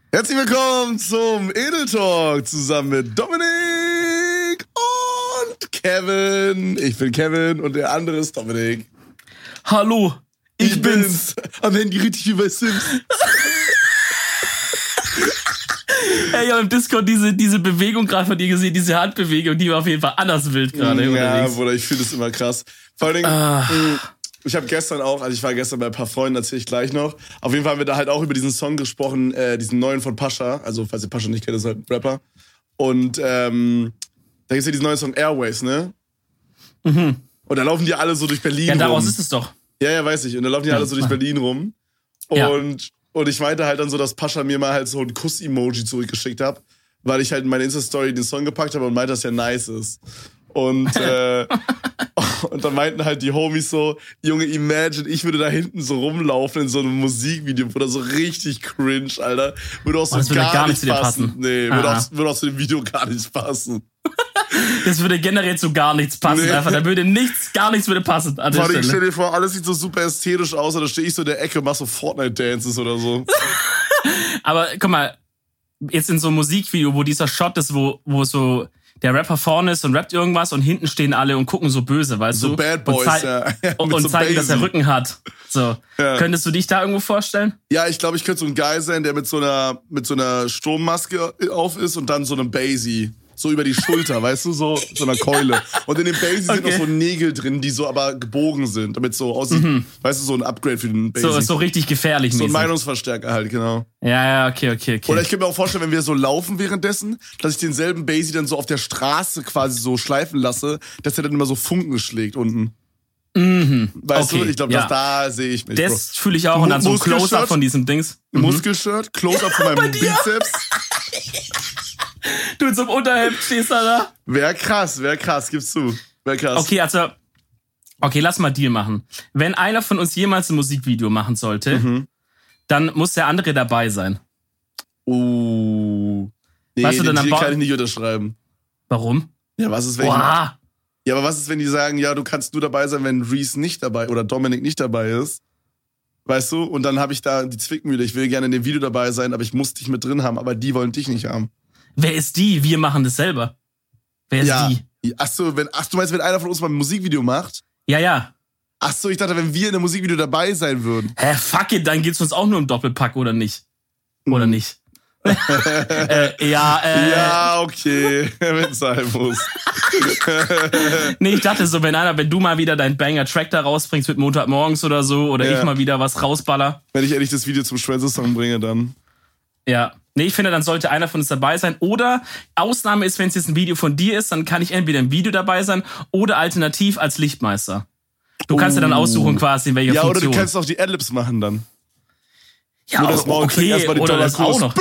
Herzlich willkommen zum Edel Talk zusammen mit Dominik und Kevin. Ich bin Kevin und der andere ist Dominik. Hallo, ich bin's. Am Handy richtig wie bei Sims. Ey, ich hab im Discord diese Bewegung gerade von dir gesehen, diese Handbewegung, die war auf jeden Fall anders wild gerade unterwegs. Bruder, ich finde das immer krass. Vor allen Dingen, ich habe gestern auch, also ich war gestern bei ein paar Freunden, erzähle ich gleich noch. Auf jeden Fall haben wir da halt auch über diesen Song gesprochen, diesen neuen von Pascha. Also, falls ihr Pascha nicht kennt, ist halt ein Rapper. Und da gibt's ja diesen neuen Song Airways, ne? Mhm. Und da laufen die alle so durch Berlin rum. Ja, daraus ist es doch. Ja, weiß ich. Und da laufen die alle so durch Berlin rum. Und ich meinte halt dann so, dass Pascha mir mal halt so ein Kuss-Emoji zurückgeschickt hat, weil ich halt in meine Insta-Story den Song gepackt habe und meinte, dass der nice ist. Und und dann meinten halt die Homies so, Junge, imagine, ich würde da hinten so rumlaufen in so einem Musikvideo, oder so richtig cringe, Alter. Würde auch so gar nicht passen. Nee, würde auch zu dem Video gar nicht passen. Das würde generell zu gar nichts passen. Nee. Einfach, da würde gar nichts würde passen an der Stelle. Ich stell dir vor, alles sieht so super ästhetisch aus, und da stehe ich so in der Ecke und mach so Fortnite-Dances oder so. Aber guck mal, jetzt in so einem Musikvideo, wo dieser Shot ist, wo so der Rapper vorne ist und rappt irgendwas und hinten stehen alle und gucken so böse, weißt du? So Bad Boys, und so zeigen, dass er Rücken hat. So. Ja. Könntest du dich da irgendwo vorstellen? Ja, ich glaube, ich könnte so ein Guy sein, der mit so einer Sturmmaske auf ist und dann so einem Basie. So über die Schulter, weißt du, so einer Keule. Und in dem Basie sind noch so Nägel drin, die so aber gebogen sind, damit so aussieht, weißt du, so ein Upgrade für den Basie. So richtig gefährlich. So ein Meinungsverstärker halt, genau. Ja, okay. Oder ich könnte mir auch vorstellen, wenn wir so laufen währenddessen, dass ich denselben Basie dann so auf der Straße quasi so schleifen lasse, dass er dann immer so Funken schlägt unten. Mhm. Weißt du, ich glaube, da sehe ich mich. Das fühle ich auch, und dann so ein Close-Up von diesem Dings. Muskelshirt, Close-Up von meinem Bizeps. Du in so einem Unterhemd stehst da. Wäre krass, gibst du. Wäre krass. Okay, lass mal Deal machen. Wenn einer von uns jemals ein Musikvideo machen sollte, dann muss der andere dabei sein. Nee, weißt du, den Deal kann ich nicht unterschreiben. Warum? Ja, was ist, wenn Ja, aber was ist, wenn die sagen, ja, du kannst nur dabei sein, wenn Reese nicht dabei oder Dominik nicht dabei ist? Weißt du? Und dann habe ich da die Zwickmühle. Ich will gerne in dem Video dabei sein, aber ich muss dich mit drin haben. Aber die wollen dich nicht haben. Wer ist die? Wir machen das selber. Wer ist die? Achso, du meinst, wenn einer von uns mal ein Musikvideo macht? Ja. Achso, ich dachte, wenn wir in einem Musikvideo dabei sein würden. Fuck it, dann geht's uns auch nur um Doppelpack, oder nicht? Oder nicht? Ja, okay, wenn es sein muss. Nee, ich dachte so, wenn du mal wieder deinen Banger-Track da rausbringst mit Montagmorgens oder so, oder ich mal wieder was rausballer. Wenn ich endlich das Video zum Schwänze-Song bringe, dann. Ja. Nee, ich finde, dann sollte einer von uns dabei sein. Oder Ausnahme ist, wenn es jetzt ein Video von dir ist, dann kann ich entweder im Video dabei sein oder alternativ als Lichtmeister. Du kannst ja dann aussuchen quasi, in welcher Funktion. Ja, oder du kannst auch die Adlibs machen dann. Ja, nur das okay, oder das auch noch.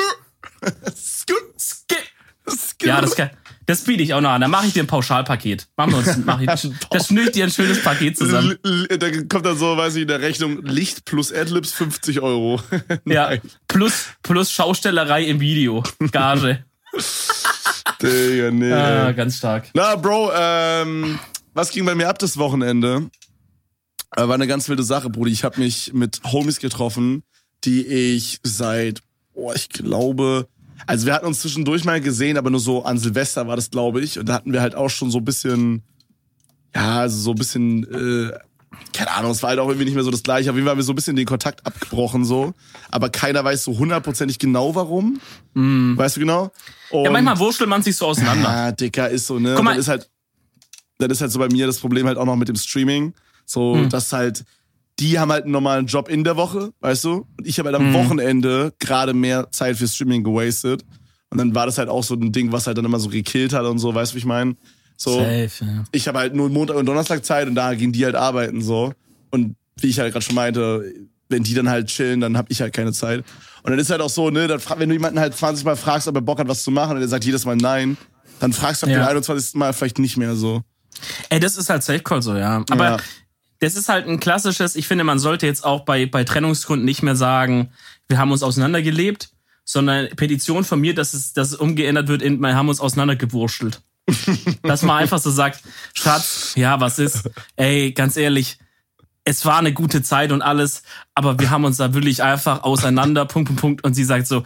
Ja, das biete ich auch noch an. Dann mache ich dir ein Pauschalpaket. Das schnür ich dir ein schönes Paket zusammen. Da kommt dann so, weiß ich, in der Rechnung Licht plus Adlibs 50 €. Ja, plus Schaustellerei im Video. Gage. Digga, nee. Ganz stark. Na, Bro, was ging bei mir ab das Wochenende? War eine ganz wilde Sache, Brudi. Ich habe mich mit Homies getroffen, die ich seit, ich glaube... Also wir hatten uns zwischendurch mal gesehen, aber nur so an Silvester war das, glaube ich. Und da hatten wir halt auch schon so ein bisschen, keine Ahnung, es war halt auch irgendwie nicht mehr so das Gleiche. Auf jeden Fall haben wir so ein bisschen den Kontakt abgebrochen, so. Aber keiner weiß so 100%ig genau, warum. Weißt du genau? Und ja, manchmal wurschtelt man sich so auseinander. Ja, Dicker, ist so, ne? Guck mal. Dann ist halt so bei mir das Problem halt auch noch mit dem Streaming. So, dass halt... Die haben halt einen normalen Job in der Woche, weißt du? Und ich habe halt am Wochenende gerade mehr Zeit für Streaming gewastet. Und dann war das halt auch so ein Ding, was halt dann immer so gekillt hat und so, weißt du, wie ich meine? So, safe, ja. Ich habe halt nur Montag und Donnerstag Zeit und da gehen die halt arbeiten, so. Und wie ich halt gerade schon meinte, wenn die dann halt chillen, dann habe ich halt keine Zeit. Und dann ist halt auch so, ne, wenn du jemanden halt 20 Mal fragst, ob er Bock hat, was zu machen, und er sagt jedes Mal nein, dann fragst du ab dem 21. Mal vielleicht nicht mehr so. Ey, das ist halt Safe Call so, ja. Aber das ist halt ein klassisches, ich finde, man sollte jetzt auch bei Trennungsgründen nicht mehr sagen, wir haben uns auseinandergelebt, sondern Petition von mir, dass es umgeändert wird in, wir haben uns auseinandergewurschtelt. Dass man einfach so sagt, Schatz, ja, was ist? Ey, ganz ehrlich, es war eine gute Zeit und alles, aber wir haben uns da wirklich einfach auseinander, Punkt. Und sie sagt so,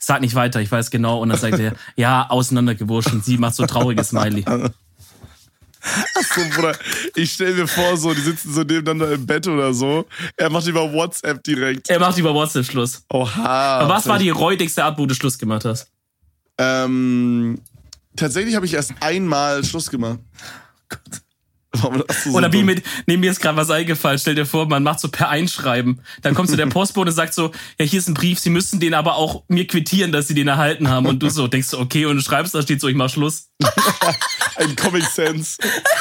sag nicht weiter, ich weiß genau. Und dann sagt er, ja, auseinandergewurscht. Und sie macht so trauriges Smiley. Achso, Bruder, ich stell mir vor, so, die sitzen so nebeneinander im Bett oder so. Er macht über WhatsApp direkt. Er macht über WhatsApp Schluss. Oha. Aber was war die räudigste Art, wo du Schluss gemacht hast? Tatsächlich habe ich erst einmal Schluss gemacht. Oh Gott. Oder wie mir ist gerade was eingefallen. Stell dir vor, man macht so per Einschreiben. Dann kommt so der Postbote und sagt so, ja, hier ist ein Brief, Sie müssen den aber auch mir quittieren, dass Sie den erhalten haben. Und du so denkst so, okay, und du schreibst, da steht so, ich mach Schluss. Ein Comic Sense.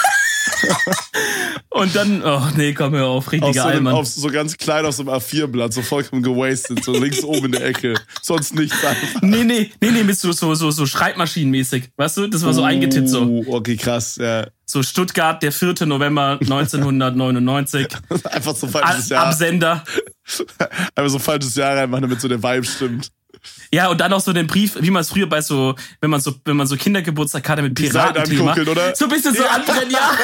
Und dann, oh nee, komm, hör auf, richtiger Allmann. So ganz klein auf so einem A4-Blatt, so vollkommen gewastet, so links oben in der Ecke. Sonst nichts einfach. Nee, mit so Schreibmaschinenmäßig. Weißt du, das war so eingetippt so. Okay, krass, ja. So Stuttgart, der 4. November 1999. Einfach so falsches Jahr. Absender. Einfach so falsches Jahr reinmachen, damit so der Vibe stimmt. Ja, und dann auch so den Brief, wie man es früher bei so, wenn man so Kindergeburtstag hatte mit Piraten-Thema. So ein bisschen so anbrennen, ja.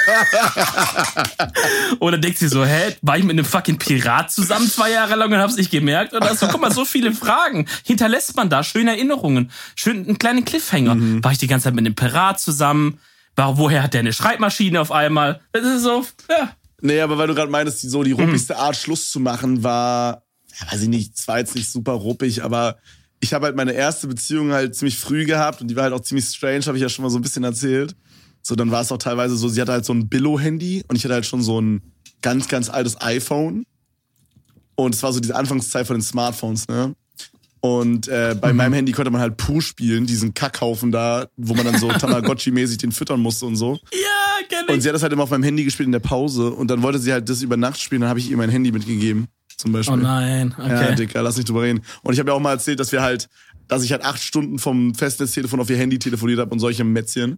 Oder denkt sie so, war ich mit einem fucking Pirat zusammen 2 Jahre lang und hab's nicht gemerkt? Oder so, guck mal, so viele Fragen. Hinterlässt man da schöne Erinnerungen. Schön einen kleinen Cliffhanger. War ich die ganze Zeit mit einem Pirat zusammen? Woher hat der eine Schreibmaschine auf einmal? Das ist so, ja. Nee, aber weil du gerade meintest, die ruppigste Art, Schluss zu machen, war, ja, weiß ich nicht, es war jetzt nicht super ruppig, aber ich habe halt meine erste Beziehung halt ziemlich früh gehabt und die war halt auch ziemlich strange, habe ich ja schon mal so ein bisschen erzählt. So, dann war es auch teilweise so, sie hatte halt so ein Billo-Handy und ich hatte halt schon so ein ganz, ganz altes iPhone. Und es war so diese Anfangszeit von den Smartphones, ne? Und bei meinem Handy konnte man halt Pooh spielen, diesen Kackhaufen da, wo man dann so Tamagotchi-mäßig den füttern musste und so. Ja, kenn ich. Und sie hat das halt immer auf meinem Handy gespielt in der Pause und dann wollte sie halt das über Nacht spielen, dann habe ich ihr mein Handy mitgegeben, zum Beispiel. Oh nein, okay. Ja, Dicker, lass nicht drüber reden. Und ich habe ja auch mal erzählt, dass ich halt 8 Stunden vom Festnetztelefon auf ihr Handy telefoniert habe und solche Mätzchen.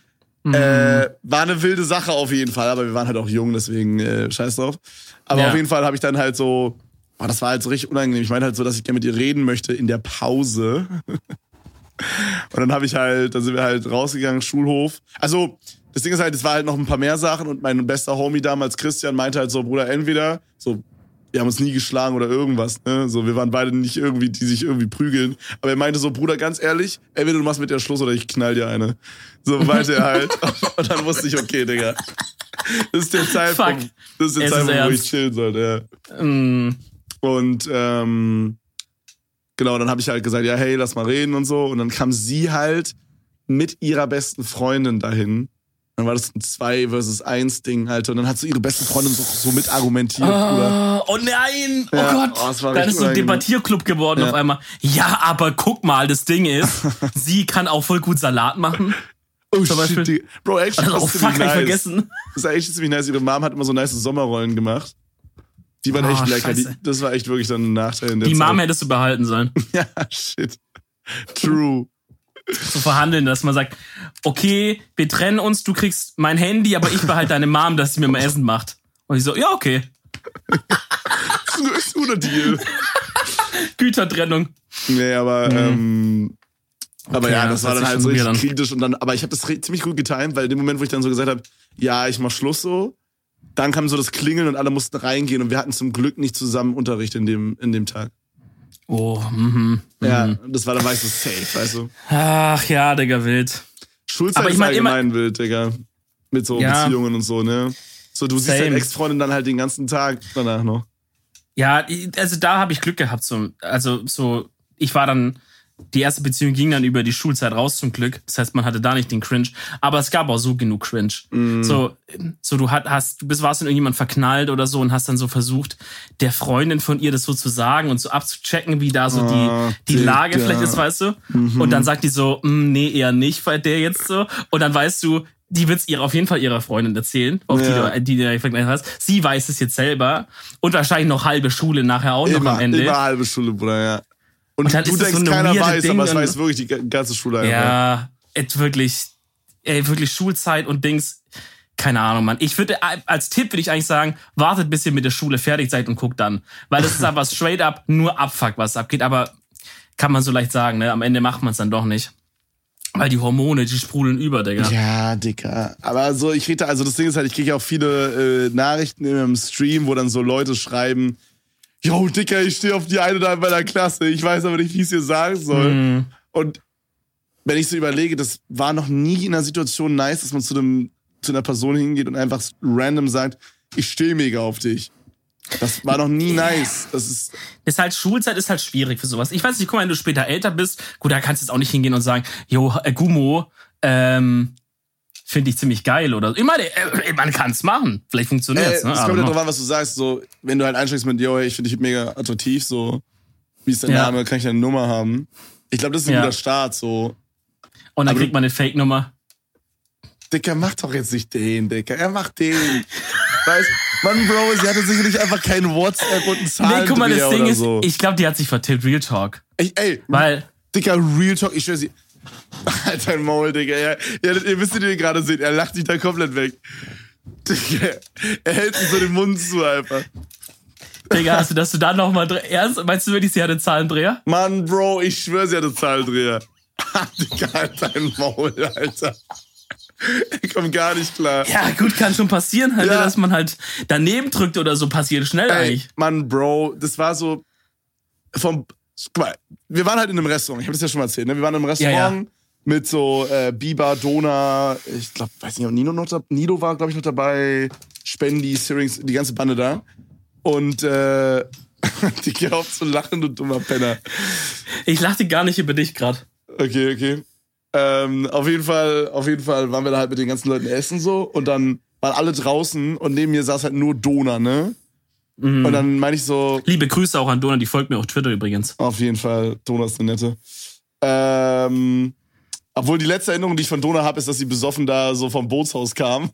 War eine wilde Sache auf jeden Fall, aber wir waren halt auch jung, deswegen scheiß drauf. Aber auf jeden Fall habe ich dann halt so, das war halt so richtig unangenehm. Ich meinte halt so, dass ich gerne mit ihr reden möchte in der Pause. Und dann sind wir halt rausgegangen, Schulhof. Also, das Ding ist halt, es war halt noch ein paar mehr Sachen und mein bester Homie damals, Christian, meinte halt so, Bruder, entweder, so, wir haben uns nie geschlagen oder irgendwas, ne? So, wir waren beide nicht irgendwie, die sich irgendwie prügeln. Aber er meinte so, Bruder, ganz ehrlich, entweder du machst mit der Schluss oder ich knall dir eine. So meinte er halt. Und dann wusste ich, okay, Digga. Das ist der Zeitpunkt, wo ich chillen sollte, ja. Und genau, dann habe ich halt gesagt, ja, hey, lass mal reden und so. Und dann kam sie halt mit ihrer besten Freundin dahin. Dann war das ein 2-versus-1 Ding, Alter. Und dann hat so ihre beste Freundin so mit argumentiert, Bruder. Oh nein, oh Gott. Dann ist so ein Debattierclub geworden auf einmal. Ja, aber guck mal, das Ding ist, sie kann auch voll gut Salat machen. Oh shit, Bro, actually, das ist ziemlich nice. Vergessen. Das ist echt ziemlich nice. Ihre Mom hat immer so nice Sommerrollen gemacht. Die waren echt lecker. Das war echt wirklich dann ein Nachteil in der Zeit. Die Mom hättest du behalten sollen. Ja, shit. True. So verhandeln, dass man sagt, okay, wir trennen uns, du kriegst mein Handy, aber ich behalte deine Mom, dass sie mir mal Essen macht. Und ich so, ja, okay. Das ist ein echt guter Deal. Gütertrennung. Nee, aber, aber ja, das war dann halt so richtig kritisch. Und dann, aber ich habe das ziemlich gut getimt, weil in dem Moment, wo ich dann so gesagt habe, ja, ich mach Schluss so, dann kam so das Klingeln und alle mussten reingehen und wir hatten zum Glück nicht zusammen Unterricht in dem Tag. Oh, Ja, das war dann so safe, weißt du. Ach ja, Digga, wild. Schulzeit ist allgemein wild, Digga. Mit so Beziehungen und so, ne? So, du siehst deine Ex-Freundin dann halt den ganzen Tag danach noch. Ja, also da habe ich Glück gehabt. Ich war dann, die erste Beziehung ging dann über die Schulzeit raus zum Glück. Das heißt, man hatte da nicht den Cringe. Aber es gab auch so genug Cringe. So du warst in irgendjemand verknallt oder so und hast dann so versucht, der Freundin von ihr das so zu sagen und so abzuchecken, wie da so die Lage vielleicht ist, weißt du? Und dann sagt die so, nee, eher nicht, weil der jetzt so. Und dann weißt du, die wird's auf jeden Fall ihrer Freundin erzählen, die du verknallt hast. Sie weiß es jetzt selber. Und wahrscheinlich noch halbe Schule nachher auch noch am Ende. Immer halbe Schule, Bruder, ja. Und du denkst, so keiner weiß, aber es weiß wirklich die ganze Schule einfach. Ja, wirklich Schulzeit und Dings, keine Ahnung, Mann. Als Tipp würde ich eigentlich sagen, wartet bis ihr mit der Schule fertig seid und guckt dann. Weil das ist aber straight up nur Abfuck, was abgeht. Aber kann man so leicht sagen, ne? Am Ende macht man es dann doch nicht. Weil die Hormone, die sprudeln über, Digga. Ja, Digga. Aber so, das Ding ist halt, ich kriege ja auch viele Nachrichten im Stream, wo dann so Leute schreiben, yo, Dicker, ich stehe auf die eine oder andere meiner Klasse. Ich weiß aber nicht, wie ich es dir sagen soll. Und wenn ich so überlege, das war noch nie in einer Situation nice, dass man zu einer Person hingeht und einfach random sagt, ich stehe mega auf dich. Das war noch nie nice. Das ist halt, Schulzeit ist halt schwierig für sowas. Ich weiß nicht, guck mal, wenn du später älter bist, gut, da kannst du jetzt auch nicht hingehen und sagen, yo, Gummo, finde ich ziemlich geil oder so. Ich meine, man kann es machen. Vielleicht funktioniert's. Es kommt ja drauf an, was du sagst. So, wenn du halt einsteigst mit, yo, ich finde dich mega attraktiv, so, wie ist dein Name, kann ich deine Nummer haben? Ich glaube, das ist ein guter Start, so. Und dann kriegt man eine Fake-Nummer. Dicker, mach doch jetzt nicht den, Dicker. Er macht den. Weißt, Mann, Bro, sie hatte sicherlich einfach kein WhatsApp und ein Zahlendreher guck mal, das Ding ist, so. ich glaube, die hat sich vertippt, Real Talk. Weil, Dicker, Real Talk, ich schwör sie. Halt dein Maul, Digga. Ihr wisst, wie ihr gerade seht, er lacht sich da komplett weg. Digga, er hält sich so den Mund zu einfach. Digga, hast du das da nochmal ernst? Meinst du wirklich, sie hatte Zahlendreher? Mann, Bro, ich schwör, sie hatte Zahlendreher. Digga, halt dein Maul, Alter. Ich komm gar nicht klar. Ja, gut, kann schon passieren, halt, dass man halt daneben drückt oder so, passiert schnell eigentlich. Mann, Bro, das war so guck mal, wir waren halt in einem Restaurant, ich habe das ja schon mal erzählt, ne? Wir waren in einem Restaurant mit so Biber, Dona, ich glaube, weiß nicht, ob Nido war, glaube ich, noch dabei, Spendi, Syrinx, die ganze Bande da. Und die geht auf zu lachen, du dummer Penner. Ich lachte gar nicht über dich gerade. Okay. Auf jeden Fall waren wir da halt mit den ganzen Leuten essen so und dann waren alle draußen und neben mir saß halt nur Dona, ne? Mhm. Und dann meine ich so... Liebe Grüße auch an Dona, die folgt mir auf Twitter übrigens. Auf jeden Fall, Dona ist eine nette. Obwohl die letzte Erinnerung, die ich von Dona habe, ist, dass sie besoffen da so vom Bootshaus kam.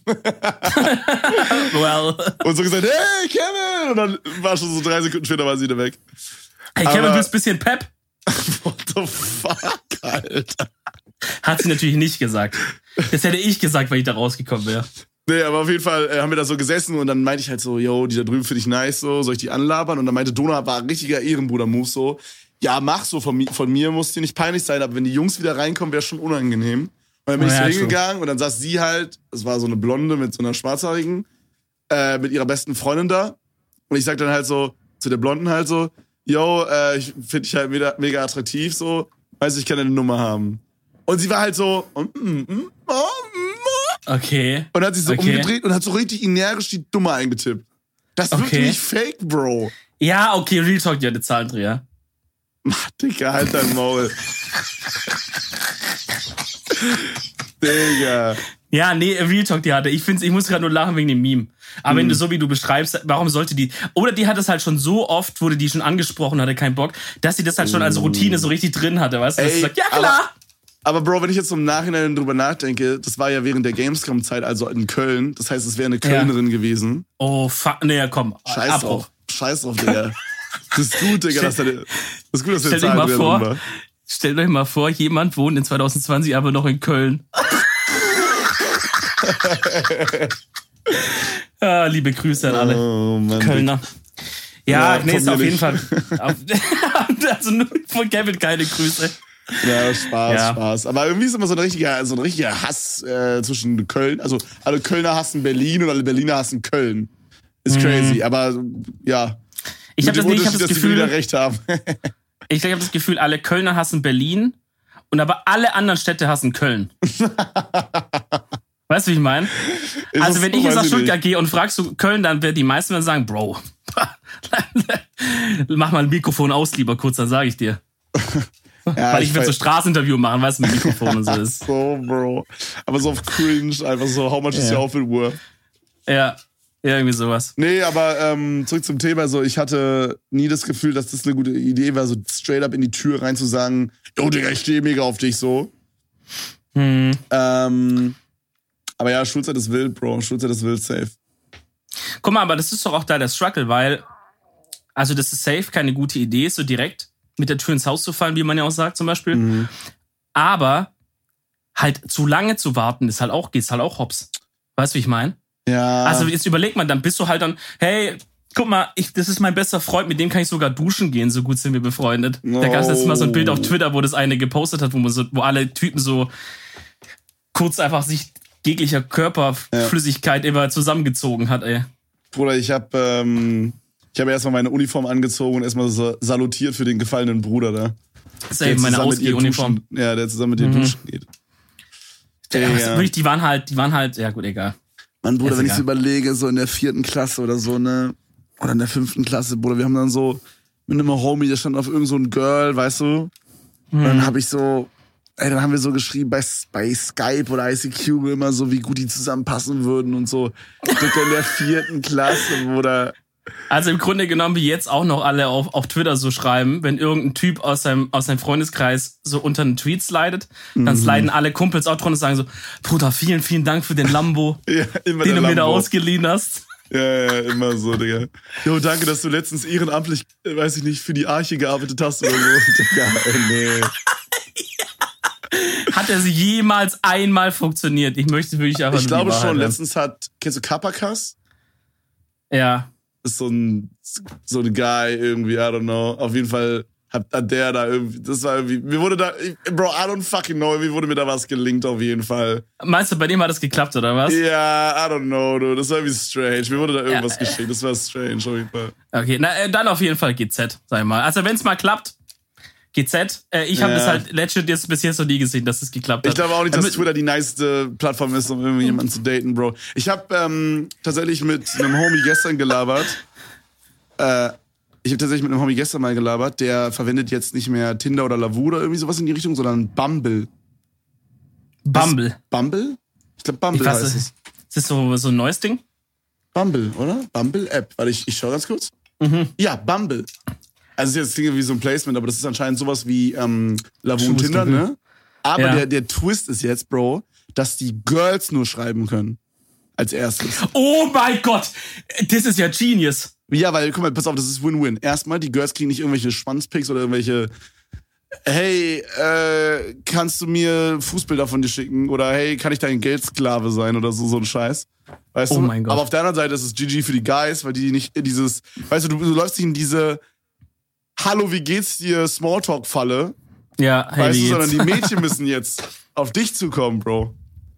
Well. Und so gesagt, hey, Kevin! Und dann war schon so 3 Sekunden später war sie wieder weg. Hey, Kevin, du bist ein bisschen Pep? What the fuck, Alter? Hat sie natürlich nicht gesagt. Das hätte ich gesagt, weil ich da rausgekommen wäre. Nee, aber auf jeden Fall haben wir da so gesessen und dann meinte ich halt so, yo, die da drüben finde ich nice, so, soll ich die anlabern? Und dann meinte Dona, war ein richtiger Ehrenbruder-Move, so, ja, mach so, von mir muss dir nicht peinlich sein, aber wenn die Jungs wieder reinkommen, wäre schon unangenehm. Und dann bin ich so hingegangen und dann saß sie halt, es war so eine Blonde mit so einer Schwarzhaarigen, mit ihrer besten Freundin da. Und ich sag dann halt so, zu der Blonden halt so, yo, ich finde dich halt mega attraktiv, so, weißt du, ich kann deine Nummer haben. Und sie war halt so, okay. Und hat sich so umgedreht und hat so richtig energisch die Nummer eingetippt. Das ist wirklich fake, Bro. Ja, okay, Real Talk, die hat eine Zahlendreher. Digga, halt dein Maul. Digga. Ja, nee, Real Talk, die hatte. Ich muss gerade nur lachen wegen dem Meme. Aber wenn du so wie du beschreibst, warum sollte die... Oder die hat es halt schon so oft, wurde die schon angesprochen, hatte keinen Bock, dass sie das halt schon als Routine so richtig drin hatte, weißt du? Dass sie sagt, ja klar! Aber Bro, wenn ich jetzt im Nachhinein drüber nachdenke, das war ja während der Gamescom-Zeit, also in Köln. Das heißt, es wäre eine Kölnerin gewesen. Oh, fuck. Nee, komm. Scheiß drauf, Digga. Das ist gut, Digga. Das ist gut, dass der Stellt euch mal vor, jemand wohnt in 2020 aber noch in Köln. Liebe Grüße an alle Mann, Kölner. Ja, nee, ist auf jeden Fall. Also nur von Kevin keine Grüße. Ja, Spaß. Aber irgendwie ist immer so ein richtiger Hass zwischen Köln. Also alle Kölner hassen Berlin und alle Berliner hassen Köln. Ist crazy, aber ja. Ich habe das Gefühl, wieder recht haben. Ich habe das Gefühl, alle Kölner hassen Berlin und aber alle anderen Städte hassen Köln. Weißt du, wie ich meine? Also wenn ich jetzt nach Stuttgart gehe und fragst du Köln, dann werden die meisten dann sagen, Bro, mach mal ein Mikrofon aus, lieber kurz, dann sage ich dir. Ja, weil ich will so Straßeninterview machen, weißt du, mit Mikrofon und so ist. So, Bro. Aber so auf cringe, einfach so, how much is your outfit worth? Ja, irgendwie sowas. Nee, aber zurück zum Thema, so, ich hatte nie das Gefühl, dass das eine gute Idee war, so straight up in die Tür rein zu sagen, yo, Digga, ich stehe mega auf dich, so. Aber ja, Schulzeit ist wild, Bro. Schulzeit ist wild, safe. Guck mal, aber das ist doch auch da der Struggle, weil, also das ist safe keine gute Idee, so direkt mit der Tür ins Haus zu fallen, wie man ja auch sagt zum Beispiel. Aber halt zu lange zu warten, geht's halt auch hops. Weißt du, wie ich meine? Ja. Also jetzt überleg mal, dann bist du halt dann, hey, guck mal, das ist mein bester Freund, mit dem kann ich sogar duschen gehen, so gut sind wir befreundet. Da gab es letztes Mal so ein Bild auf Twitter, wo das eine gepostet hat, wo alle Typen so kurz einfach sich jeglicher Körperflüssigkeit immer zusammengezogen hat, ey. Bruder, ich hab Ich habe erstmal meine Uniform angezogen und erstmal so salutiert für den gefallenen Bruder da. Das ist ja meine Ausgeh-Uniform. Ja, der zusammen mit dir duschen geht. Wirklich, die waren halt, ja gut, egal. Mann, Bruder, wenn ich so überlege, so in der 4. Klasse oder so, ne? Oder in der 5. Klasse, Bruder, wir haben dann so mit einem Homie, der stand auf irgend so ein Girl, weißt du? Und dann habe ich so, dann haben wir so geschrieben bei Skype oder ICQ immer so, wie gut die zusammenpassen würden und so. Dicker in der 4. Klasse, Bruder. Also im Grunde genommen, wie jetzt auch noch alle auf Twitter so schreiben, wenn irgendein Typ aus seinem Freundeskreis so unter einen Tweet slidet, dann sliden alle Kumpels auch drunter und sagen so, Bruder, vielen, vielen Dank für den Lambo, den du mir da ausgeliehen hast. Ja, immer so, Digga. Jo, danke, dass du letztens ehrenamtlich, weiß ich nicht, für die Arche gearbeitet hast oder so. Digga, nee. Hat er jemals einmal funktioniert? Ich möchte wirklich einfach. Ich glaube schon, letztens kennst du Kapakas? Ja. Ist so ein Guy irgendwie, I don't know. Auf jeden Fall hat der da irgendwie, das war irgendwie, mir wurde da, Bro, I don't fucking know, wie wurde mir da was gelinkt auf jeden Fall. Meinst du, bei dem hat das geklappt, oder was? Ja, I don't know, dude. Das war irgendwie strange. Mir wurde da irgendwas geschickt, das war strange auf jeden Fall. Okay, dann auf jeden Fall GZ, sag ich mal. Also wenn es mal klappt, GZ. Ich habe das halt legit jetzt bis jetzt noch nie gesehen, dass es geklappt hat. Ich glaube auch nicht, dass Twitter die niceste Plattform ist, um irgendwie jemanden zu daten, Bro. Ich habe tatsächlich mit einem Homie gestern gelabert. Mal gelabert. Der verwendet jetzt nicht mehr Tinder oder Lavu oder irgendwie sowas in die Richtung, sondern Bumble. Bumble? Ich glaube, Bumble heißt es. Ist das so ein neues Ding? Bumble, oder? Bumble-App. Warte, ich schau ganz kurz. Ja, Bumble. Also es ist jetzt wie so ein Placement, aber das ist anscheinend sowas wie Lavu und Tinder, ne? Aber der Twist ist jetzt, Bro, dass die Girls nur schreiben können. Als erstes. Oh mein Gott! Das ist ja genius. Ja, weil, guck mal, pass auf, das ist Win-Win. Erstmal, die Girls kriegen nicht irgendwelche Schwanzpics oder irgendwelche hey, kannst du mir Fußbilder von dir schicken? Oder hey, kann ich dein Geldsklave sein? Oder so ein Scheiß. Weißt du? Mein Gott. Aber auf der anderen Seite ist es GG für die Guys, weil die nicht in dieses, weißt du, du läufst nicht in diese Hallo, wie geht's dir? Smalltalk-Falle. Ja, hey, weißt du, sondern die Mädchen müssen jetzt auf dich zukommen, Bro.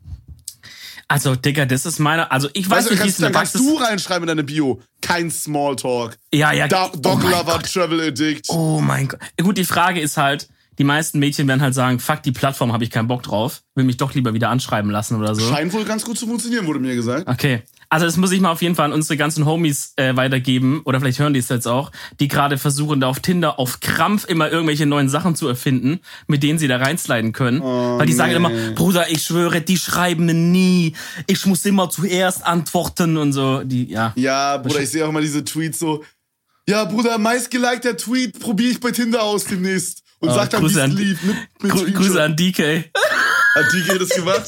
Also, Digga, das ist meine, also ich weiß nicht, wie es in der Praxis... Kannst du reinschreiben in deine Bio, kein Smalltalk. Ja. Dog-Lover, Travel Addict. Oh mein Gott. Gut, die Frage ist halt, die meisten Mädchen werden halt sagen, fuck, die Plattform habe ich keinen Bock drauf. Will mich doch lieber wieder anschreiben lassen oder so. Scheint wohl ganz gut zu funktionieren, wurde mir gesagt. Okay. Also das muss ich mal auf jeden Fall an unsere ganzen Homies weitergeben. Oder vielleicht hören die es jetzt auch. Die gerade versuchen, da auf Tinder auf Krampf immer irgendwelche neuen Sachen zu erfinden, mit denen sie da reinsliden können. Weil die sagen immer, Bruder, ich schwöre, die schreiben nie. Ich muss immer zuerst antworten und so. Ja, Bruder, ich sehe auch immer diese Tweets so, ja, Bruder, meistgelikter Tweet probiere ich bei Tinder aus demnächst. Und sagt dann, wie es lief. Mit Grüße an DK. Hat DK das gemacht?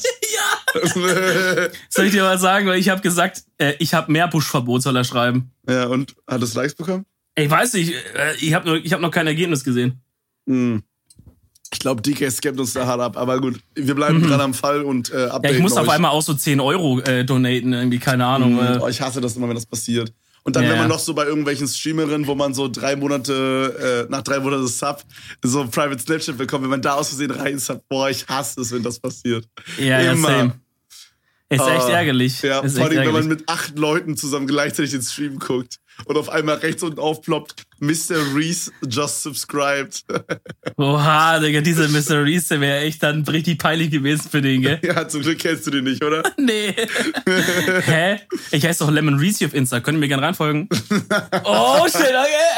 Ja. Soll ich dir mal sagen, weil ich habe gesagt, ich habe Meerbuschverbot, soll er schreiben. Ja, und hat das Likes bekommen? Ich weiß nicht, ich hab noch kein Ergebnis gesehen. Ich glaube, DK skeppt uns da hart ab, aber gut, wir bleiben dran am Fall und updaten. Ja, ich muss auf einmal auch so 10 Euro donaten, irgendwie, keine Ahnung. Ich hasse das immer, wenn das passiert. Und dann, wenn man noch so bei irgendwelchen Streamerinnen, wo man so nach 3 Monaten Sub, so Private Snapchat bekommt, wenn man da aus Versehen reinsubbt, boah, ich hasse es, wenn das passiert. Ja, immer. Same. Ist echt ärgerlich. Ja, vor allem, wenn man mit 8 Leuten zusammen gleichzeitig den Stream guckt und auf einmal rechts unten aufploppt, Mr. Reese just subscribed. Oha, Digga, dieser Mr. Reese wäre echt dann richtig peinlich gewesen für den, gell? Ja, zum Glück kennst du den nicht, oder? Nee. Hä? Ich heiße doch Lemon Reese auf Insta. Können wir gerne reinfolgen? Oh, shit,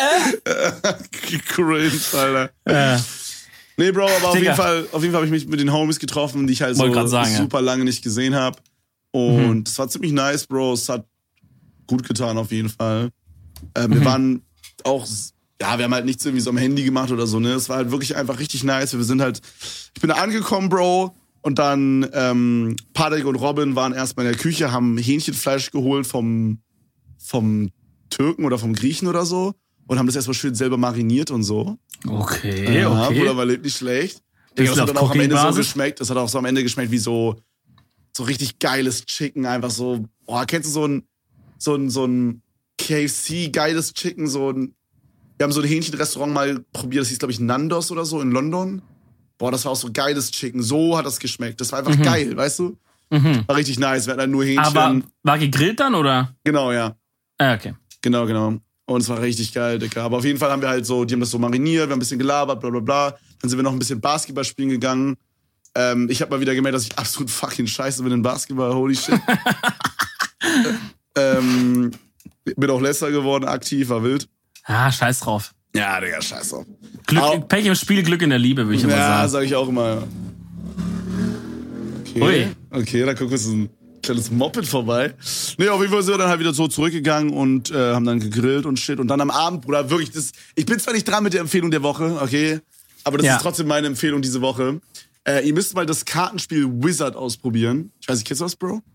okay. Cringe, Alter. Nee, Bro, aber auf jeden Fall habe ich mich mit den Homies getroffen, die ich halt super lange nicht gesehen habe. Und es war ziemlich nice, Bro. Es hat gut getan, auf jeden Fall. Wir waren auch, wir haben halt nichts irgendwie so am Handy gemacht oder so, ne? Es war halt wirklich einfach richtig nice. Ich bin da angekommen, Bro. Und dann, Patrick und Robin waren erstmal in der Küche, haben Hähnchenfleisch geholt vom Türken oder vom Griechen oder so. Und haben das erstmal schön selber mariniert und so. Okay, ja, Bruder, war nicht schlecht. Das hat dann auch am Ende so geschmeckt. Das hat auch so am Ende geschmeckt wie so richtig geiles Chicken. Einfach so, boah, kennst du so ein KFC geiles Chicken, wir haben so ein Hähnchenrestaurant mal probiert, das hieß, glaube ich, Nandos oder so in London. Boah, das war auch so geiles Chicken. So hat das geschmeckt. Das war einfach geil, weißt du? War richtig nice. Wir hatten halt nur Hähnchen. Aber war gegrillt dann, oder? Genau, ja. Ah, okay. Genau. Und es war richtig geil, Digga. Aber auf jeden Fall haben wir halt so, die haben das so mariniert, wir haben ein bisschen gelabert, bla bla bla. Dann sind wir noch ein bisschen Basketball spielen gegangen. Ich habe mal wieder gemerkt, dass ich absolut fucking scheiße bin in Basketball, holy shit. Bin auch Letzter geworden, aktiv, war wild. Scheiß drauf. Ja, Digga, scheiß drauf. Pech im Spiel, Glück in der Liebe, würde ich immer sagen. Ja, sag ich auch immer. Okay, da guck jetzt ein kleines Moped vorbei. Nee, auf jeden Fall sind wir dann halt wieder so zurückgegangen und haben dann gegrillt und shit. Und dann am Abend, Bruder, wirklich, ich bin zwar nicht dran mit der Empfehlung der Woche, okay, aber das ist trotzdem meine Empfehlung diese Woche. Ihr müsst mal das Kartenspiel Wizard ausprobieren. Ich weiß nicht, kennst du das, Bro?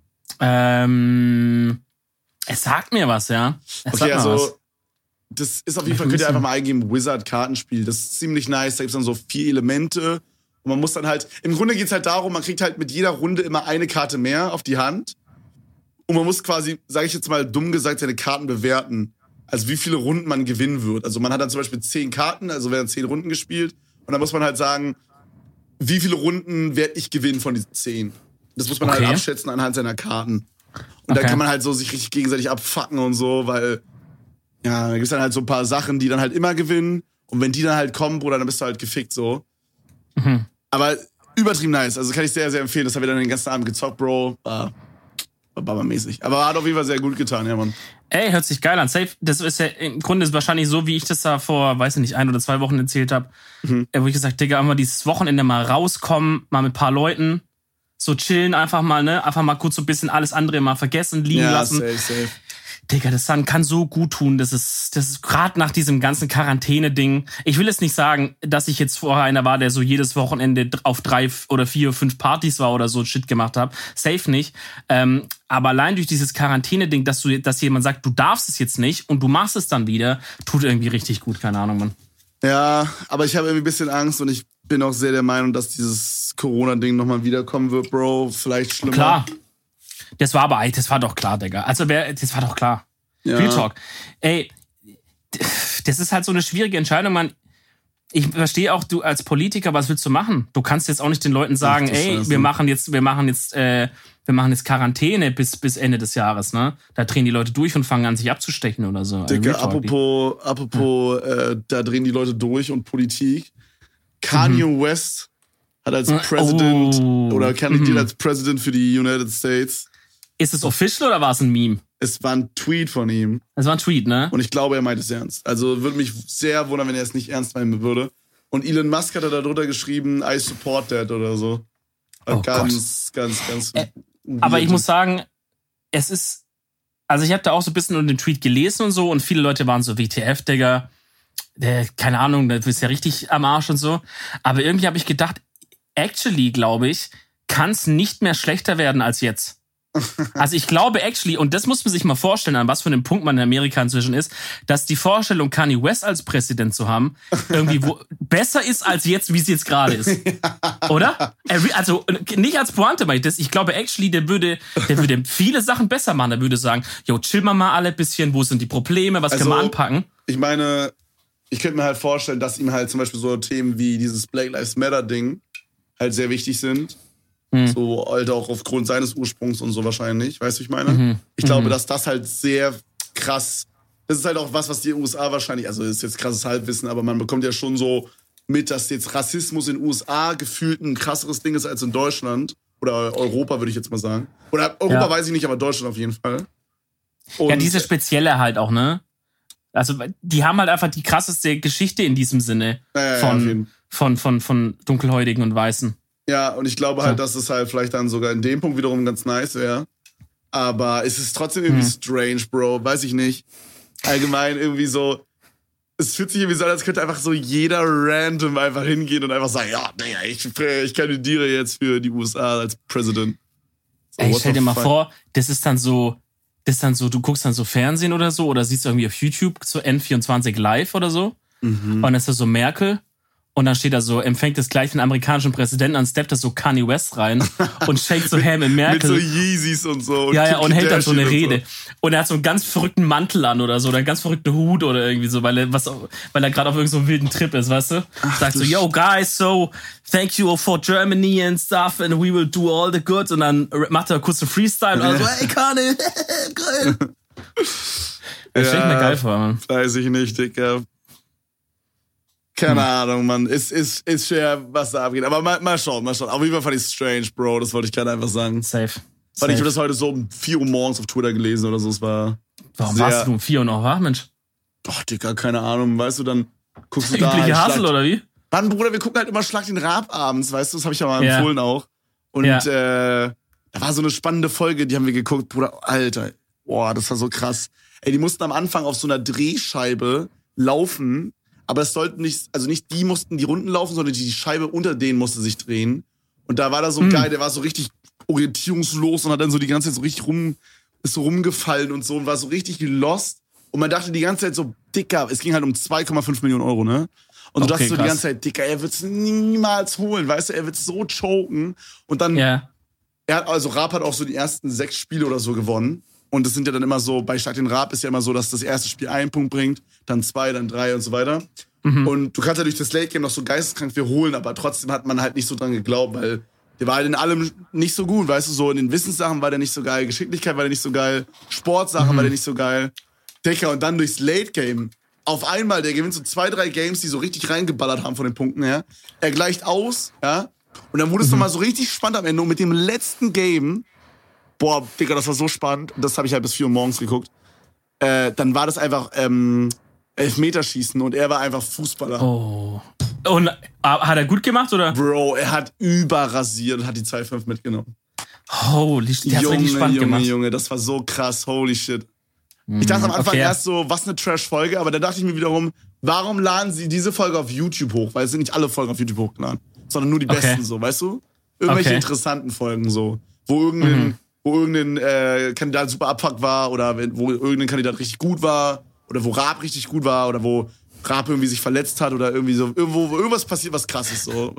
Es sagt mir was, ja. Okay, also, das ist auf jeden Fall, könnt ihr einfach mal eingeben, Wizard Kartenspiel. Das ist ziemlich nice, da gibt's dann so 4 Elemente. Und man muss dann halt, im Grunde geht's halt darum, man kriegt halt mit jeder Runde immer eine Karte mehr auf die Hand. Und man muss quasi, sage ich jetzt mal dumm gesagt, seine Karten bewerten. Also wie viele Runden man gewinnen wird. Also man hat dann zum Beispiel 10 Karten, also werden 10 Runden gespielt. Und dann muss man halt sagen, wie viele Runden werde ich gewinnen von diesen 10. Das muss man halt abschätzen anhand seiner Karten. Und da kann man halt so sich richtig gegenseitig abfucken und so, weil, ja, da gibt's dann halt so ein paar Sachen, die dann halt immer gewinnen. Und wenn die dann halt kommen, Bruder, dann bist du halt gefickt so. Mhm. Aber übertrieben nice. Also kann ich sehr, sehr empfehlen. Das haben wir dann den ganzen Abend gezockt, Bro. War Baba-mäßig. Aber hat auf jeden Fall sehr gut getan, ja, Mann. Ey, hört sich geil an. Safe, das ist ja im Grunde ist wahrscheinlich so, wie ich das da vor, weiß ich nicht, 1 oder 2 Wochen erzählt habe. Wo ich gesagt, Digga, einfach dieses Wochenende mal rauskommen, mal mit ein paar Leuten, so chillen einfach mal, ne? Einfach mal kurz so ein bisschen alles andere mal vergessen, liegen lassen. Ja, safe. Digga, das kann so gut tun. Das ist gerade nach diesem ganzen Quarantäne-Ding. Ich will jetzt nicht sagen, dass ich jetzt vorher einer war, der so jedes Wochenende auf 3 oder 4, 5 Partys war oder so Shit gemacht hat. Safe nicht. Aber allein durch dieses Quarantäne-Ding, dass jemand sagt, du darfst es jetzt nicht und du machst es dann wieder, tut irgendwie richtig gut. Keine Ahnung, Mann. Ja, aber ich habe irgendwie ein bisschen Angst und ich bin auch sehr der Meinung, dass dieses Corona-Ding nochmal wiederkommen wird, Bro. Vielleicht schlimmer. Klar. Das war doch klar, Digga. Also, das war doch klar. Ja. Real Talk. Ey, das ist halt so eine schwierige Entscheidung, Mann. Ich verstehe auch, du als Politiker, was willst du machen? Du kannst jetzt auch nicht den Leuten sagen, wir machen jetzt Quarantäne bis Ende des Jahres, ne? Da drehen die Leute durch und fangen an, sich abzustechen oder so. Digga, apropos, da drehen die Leute durch und Politik. Kanye West hat als President oder kandidiert als President für die United States. Ist es official oder war es ein Meme? Es war ein Tweet von ihm. Es war ein Tweet, ne? Und ich glaube, er meint es ernst. Also würde mich sehr wundern, wenn er es nicht ernst meinen würde. Und Elon Musk hat da drunter geschrieben, I support that oder so. Ganz. Aber ich muss sagen, es ist, also ich habe da auch so ein bisschen den Tweet gelesen und so und viele Leute waren so, WTF, Digga, keine Ahnung, du bist ja richtig am Arsch und so. Aber irgendwie habe ich gedacht, actually, glaube ich, kann es nicht mehr schlechter werden als jetzt. Also ich glaube actually, und das muss man sich mal vorstellen, an was für einem Punkt man in Amerika inzwischen ist, dass die Vorstellung, Kanye West als Präsident zu haben, irgendwie besser ist als jetzt, wie es jetzt gerade ist. Oder? Also nicht als Pointe, weil ich glaube actually, der würde viele Sachen besser machen. Der würde sagen, yo, chill mal alle ein bisschen, wo sind die Probleme, was können wir anpacken? Ich meine, ich könnte mir halt vorstellen, dass ihm halt zum Beispiel so Themen wie dieses Black Lives Matter Ding halt sehr wichtig sind. So, halt auch aufgrund seines Ursprungs und so wahrscheinlich, weißt du, ich meine? Ich glaube, dass das halt sehr krass, das ist halt auch was die USA wahrscheinlich, also ist jetzt krasses Halbwissen, aber man bekommt ja schon so mit, dass jetzt Rassismus in den USA gefühlt ein krasseres Ding ist als in Deutschland. Oder Europa, würde ich jetzt mal sagen. Oder Europa weiß ich nicht, aber Deutschland auf jeden Fall. Und ja, diese spezielle halt auch, ne? Also, die haben halt einfach die krasseste Geschichte in diesem Sinne von Dunkelhäutigen und Weißen. Ja, und ich glaube halt, dass es halt vielleicht dann sogar in dem Punkt wiederum ganz nice wäre. Aber es ist trotzdem irgendwie strange, Bro. Weiß ich nicht. Allgemein irgendwie so, es fühlt sich irgendwie so an, als könnte einfach so jeder random einfach hingehen und einfach sagen, ja, Digga, ich kandidiere jetzt für die USA als President. So, ey, stell dir mal vor, das ist dann so, du guckst dann so Fernsehen oder so oder siehst irgendwie auf YouTube so N24 Live oder so. Und dann ist da so Merkel. Und dann steht da so, empfängt es gleich den amerikanischen Präsidenten an, steppt da so Kanye West rein und shakt so Ham in Merkel. Mit so Yeezys und so. Und ja, und hält dann so eine Rede. Und er hat so einen ganz verrückten Mantel an oder so, oder einen ganz verrückten Hut oder irgendwie so, weil er gerade auf irgendeinem so wilden Trip ist, weißt du? Sagt so, yo guys, so thank you for Germany and stuff and we will do all the good. Und dann macht er kurz einen Freestyle und so, hey Kanye, geil. Das stelle ich mir geil vor, Mann. Weiß ich nicht, Digga. Keine Ahnung, Mann. Ist schwer, was da abgeht. Aber mal schauen. Auf jeden Fall fand ich es strange, Bro. Das wollte ich gerade einfach sagen. Safe. Ich habe das heute so um 4 Uhr morgens auf Twitter gelesen oder so. Es war Warum warst du um 4 Uhr noch wach, Mensch? Doch, Digga, keine Ahnung. Weißt du, dann guckst du da Übliche Hassel, oder wie? Mann, Bruder, wir gucken halt immer Schlag den Raab abends, weißt du? Das habe ich ja mal empfohlen auch. Und da war so eine spannende Folge, die haben wir geguckt. Bruder, Alter, boah, das war so krass. Ey, die mussten am Anfang auf so einer Drehscheibe laufen, aber es sollten nicht die mussten die Runden laufen, sondern die Scheibe unter denen musste sich drehen. Und da war da so geil, der war so richtig orientierungslos und hat dann so die ganze Zeit so richtig ist so rumgefallen und so und war so richtig lost. Und man dachte die ganze Zeit so, Dicker, es ging halt um 2,5 Millionen Euro, ne? Und du dachtest so die ganze Zeit, Dicker, er wird's niemals holen, weißt du, er wird so choken. Und dann, Raab hat auch so die ersten 6 Spiele oder so gewonnen. Und das sind ja dann immer so, bei Schlag den Raab ist ja immer so, dass das erste Spiel 1 Punkt bringt, dann 2, dann 3 und so weiter. Und du kannst ja durch das Late-Game noch so geisteskrank viel holen, aber trotzdem hat man halt nicht so dran geglaubt, weil der war halt in allem nicht so gut, weißt du, so in den Wissenssachen war der nicht so geil, Geschicklichkeit war der nicht so geil, Sportsachen war der nicht so geil. Dicker, und dann durchs Late-Game. Auf einmal, der gewinnt so 2, 3 Games, die so richtig reingeballert haben von den Punkten her. Er gleicht aus, ja. Und dann wurde es nochmal so richtig spannend am Ende. Und mit dem letzten Game, boah, Digga, das war so spannend. Das habe ich halt bis 4 Uhr morgens geguckt. Dann war das einfach Elfmeterschießen und er war einfach Fußballer. Oh. Und hat er gut gemacht, oder? Bro, er hat überrasiert und hat die 2-5 mitgenommen. Holy shit, der hat's richtig spannend gemacht. Junge, das war so krass. Holy shit. Ich dachte am Anfang erst so, was eine Trash-Folge, aber dann dachte ich mir wiederum, warum laden sie diese Folge auf YouTube hoch? Weil es sind nicht alle Folgen auf YouTube hochgeladen, sondern nur die besten so, weißt du? Irgendwelche interessanten Folgen so, wo irgendein Kandidat super abfuck war oder wo irgendein Kandidat richtig gut war oder wo Raab richtig gut war oder wo Raab irgendwie sich verletzt hat oder irgendwie so, wo irgendwas passiert, was krass ist so.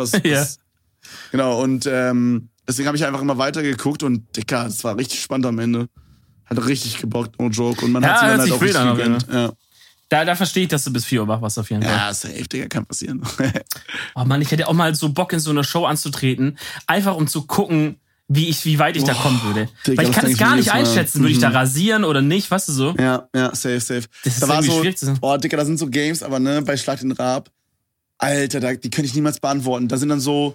Genau, und deswegen habe ich einfach immer weitergeguckt und Dicker, das war richtig spannend am Ende. Hat richtig gebockt, no joke. Und man hat sie dann halt auch richtig gegönnt. Ja. Da verstehe ich, dass du bis 4 Uhr wach warst auf jeden Fall. Ja, safe, Digga, kann passieren. Oh Mann, ich hätte auch mal so Bock, in so einer Show anzutreten, einfach um zu gucken, wie weit ich da kommen würde. Digga, weil ich kann es gar nicht einschätzen, würde ich da rasieren oder nicht, weißt du so? Ja, safe. Das ist da war so, schwierig zu sein. Oh, Digga, da sind so Games, aber ne, bei Schlag den Raab, Alter, die könnte ich niemals beantworten. Da sind dann so,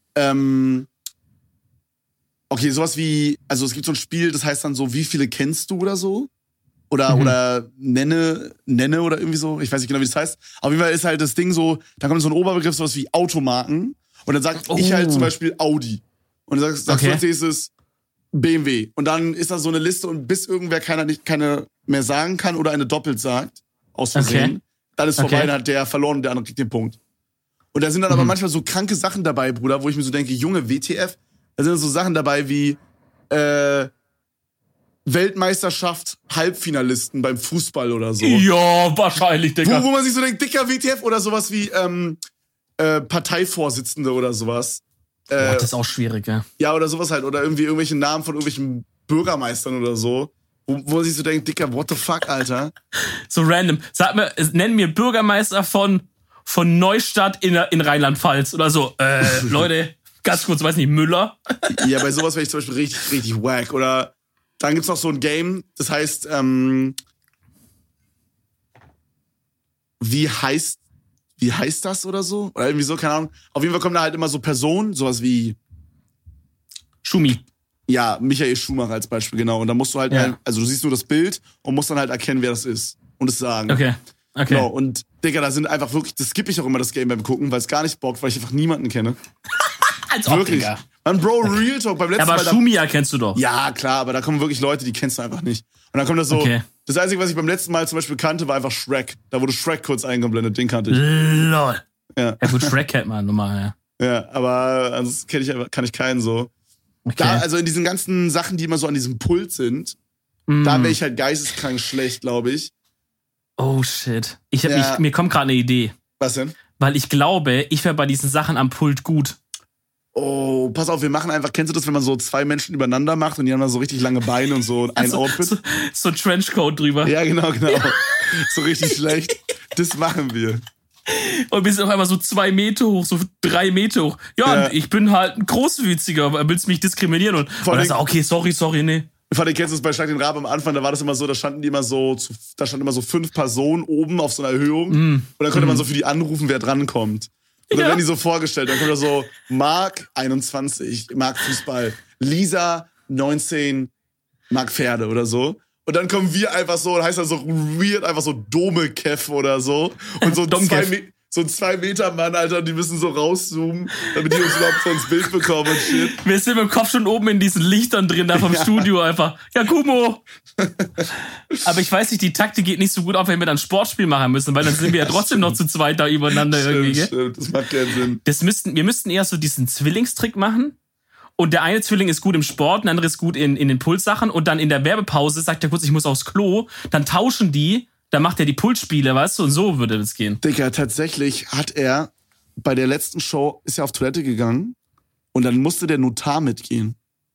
okay, sowas wie, also es gibt so ein Spiel, das heißt dann so, wie viele kennst du oder so? Oder nenne oder irgendwie so. Ich weiß nicht genau, wie das heißt. Auf jeden Fall ist halt das Ding so, da kommt so ein Oberbegriff, sowas wie Automarken. Und dann sag ich halt zum Beispiel Audi. Und dann sagst du als nächstes BMW. Und dann ist da so eine Liste und bis irgendwer keine mehr sagen kann oder eine doppelt sagt, aus Versehen, dann ist vorbei, dann hat der verloren und der andere kriegt den Punkt. Und da sind dann aber manchmal so kranke Sachen dabei, Bruder, wo ich mir so denke, Junge, WTF, da sind so Sachen dabei wie Weltmeisterschaft Halbfinalisten beim Fußball oder so. Ja, wahrscheinlich, Digga. Wo man sich so denkt, dicker WTF oder sowas wie Parteivorsitzende oder sowas. Das ist auch schwierig, ja. Ja, oder sowas halt. Oder irgendwie irgendwelche Namen von irgendwelchen Bürgermeistern oder so. Wo man sich so denkt, dicker, what the fuck, Alter? So random. Nenn mir Bürgermeister von Neustadt in Rheinland-Pfalz oder so. Leute, ganz kurz, weiß nicht, Müller? Ja, bei sowas wäre ich zum Beispiel richtig, richtig wack. Oder dann gibt's noch so ein Game, das heißt, wie heißt das oder so? Oder irgendwie so, keine Ahnung. Auf jeden Fall kommen da halt immer so Personen, sowas wie Schumi. Ja, Michael Schumacher als Beispiel, genau. Und da musst du halt, also du siehst nur das Bild und musst dann halt erkennen, wer das ist. Und es sagen. Okay. Genau, und Digga, da sind einfach wirklich, das skippe ich auch immer das Game beim Gucken, weil es gar nicht bockt, weil ich einfach niemanden kenne. Als ob, wirklich. Digga. Man, Bro, Real Talk beim letzten Mal. Aber Schumi kennst du doch. Ja, klar, aber da kommen wirklich Leute, die kennst du einfach nicht. Und dann kommt das so, das Einzige, was ich beim letzten Mal zum Beispiel kannte, war einfach Shrek. Da wurde Shrek kurz eingeblendet, den kannte ich. Lol. Ja gut, Shrek kennt man normal, ja. Ja, aber ansonsten kann ich keinen so. Okay. Da, also in diesen ganzen Sachen, die immer so an diesem Pult sind, da wäre ich halt geisteskrank schlecht, glaube ich. Oh shit. Mir kommt gerade eine Idee. Was denn? Weil ich glaube, ich wäre bei diesen Sachen am Pult gut. Oh, pass auf, wir machen einfach, kennst du das, wenn man so 2 Menschen übereinander macht und die haben da so richtig lange Beine und so ein Outfit? So Trenchcoat drüber. Ja, genau. So richtig schlecht. Das machen wir. Und wir sind auf einmal so 2 Meter hoch, so 3 Meter hoch. Ja, ich bin halt ein Großwüchsiger, willst mich diskriminieren? Und dann sagt, okay, sorry, nee. Kennst du es bei Schlag den Raab am Anfang, da war das immer so, da standen immer so 5 Personen oben auf so einer Erhöhung und dann konnte man so für die anrufen, wer drankommt. Und dann werden die so vorgestellt, dann kommt da so Marc 21, mag Fußball, Lisa 19, mag Pferde oder so. Und dann kommen wir einfach so, heißt das so weird, einfach so Dome-Kev oder so. Und so so ein 2 Meter Mann, Alter, die müssen so rauszoomen, damit die uns überhaupt so ins Bild bekommen und shit. Wir sind im Kopf schon oben in diesen Lichtern drin, da vom Studio einfach. Ja, Kumo! Aber ich weiß nicht, die Taktik geht nicht so gut auf, wenn wir dann Sportspiel machen müssen, weil dann sind wir ja trotzdem noch zu zweit da übereinander irgendwie. Stimmt, das macht keinen Sinn. Wir müssten eher so diesen Zwillingstrick machen. Und der eine Zwilling ist gut im Sport, der andere ist gut in den Pulssachen. Und dann in der Werbepause sagt er kurz, ich muss aufs Klo. Dann tauschen die. Dann macht er die Pulsspiele, weißt du, und so würde das gehen. Digga, tatsächlich hat er bei der letzten Show, ist er auf Toilette gegangen und dann musste der Notar mitgehen.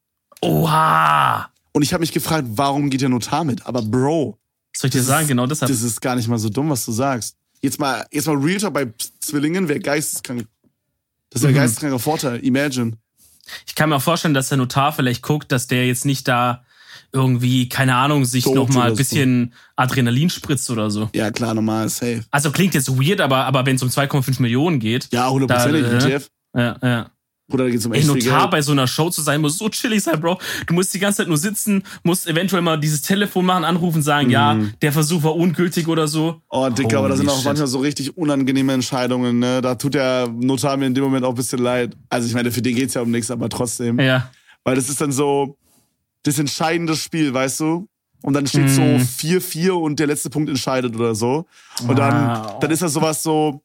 Oha! Und ich habe mich gefragt, warum geht der Notar mit? Aber Bro. Was soll ich dir sagen? Genau deshalb. Das ist gar nicht mal so dumm, was du sagst. Jetzt mal Real Talk bei Zwillingen wäre geisteskrank. Das wäre geisteskranker Vorteil. Imagine. Ich kann mir auch vorstellen, dass der Notar vielleicht guckt, dass der jetzt nicht da irgendwie, keine Ahnung, sich nochmal ein bisschen Adrenalin spritzt oder so. Ja, klar, normal, safe. Also klingt jetzt weird, aber wenn es um 2,5 Millionen geht. Ja, 100%, Jeff. Ja. Oder da geht's um echt viel Geld. Notar bei so einer Show zu sein, muss so chillig sein, Bro. Du musst die ganze Zeit nur sitzen, musst eventuell mal dieses Telefon machen, anrufen, sagen, ja, der Versuch war ungültig oder so. Oh, Dicker, aber da sind auch manchmal so richtig unangenehme Entscheidungen, ne? Da tut der Notar mir in dem Moment auch ein bisschen leid. Also ich meine, für den geht's ja um nichts, aber trotzdem. Ja. Weil das ist dann so das entscheidende Spiel, weißt du? Und dann steht so 4-4 und der letzte Punkt entscheidet oder so. Und dann ist das sowas so.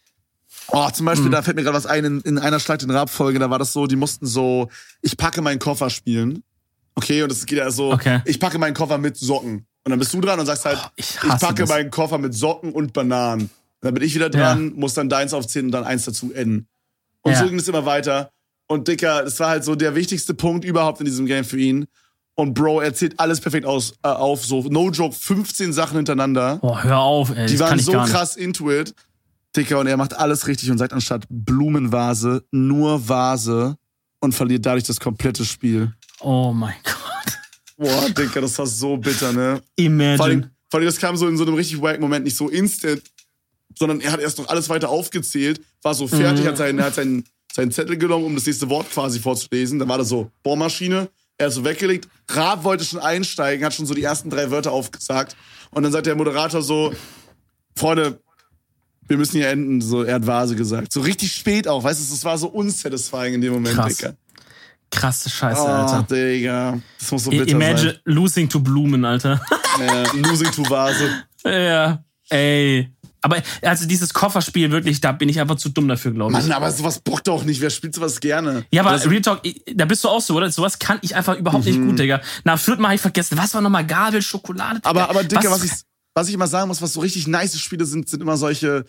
Oh, zum Beispiel, da fällt mir gerade was ein, in einer Schlag den Raab-Folge, da war das so, die mussten so, ich packe meinen Koffer spielen. Okay, und es geht ja so, ich packe meinen Koffer mit Socken. Und dann bist du dran und sagst halt, ich packe meinen Koffer mit Socken und Bananen. Und dann bin ich wieder dran, muss dann deins aufzählen und dann eins dazu enden. Und so ging es immer weiter. Und Dicker, das war halt so der wichtigste Punkt überhaupt in diesem Game für ihn. Und Bro, er zählt alles perfekt auf, so no joke, 15 Sachen hintereinander. Boah, hör auf, ey. Die waren so krass into it. Dicker, und er macht alles richtig und sagt anstatt Blumenvase nur Vase und verliert dadurch das komplette Spiel. Oh mein Gott. Boah, Dicker, das war so bitter, ne? Imagine. Vor allem, das kam so in so einem richtig wack Moment, nicht so instant, sondern er hat erst noch alles weiter aufgezählt, war so fertig, hat seinen Zettel genommen, um das nächste Wort quasi vorzulesen. Dann war das so, Bohrmaschine, er ist so weggelegt. Raab wollte schon einsteigen, hat schon so die ersten 3 Wörter aufgesagt. Und dann sagt der Moderator so, Freunde, wir müssen hier enden. So, er hat Vase gesagt. So richtig spät auch, weißt du, es war so unsatisfying in dem Moment, krass. Digga. Krasse Scheiße, Alter. Digga. Das muss so bitter Imagine sein. losing to Blumen, Alter. Losing to Vase. Ja, ey. Aber also dieses Kofferspiel, wirklich, da bin ich einfach zu dumm dafür, glaube ich. Mann, aber sowas bockt doch nicht. Wer spielt sowas gerne? Ja, aber Real Talk, da bist du auch so, oder? Sowas kann ich einfach überhaupt nicht gut, Digga. Na, Fürth mal hab ich vergessen. Was war nochmal Gabel, Schokolade? Digga. Aber Digga, was ich immer sagen muss, was so richtig nice Spiele sind immer solche,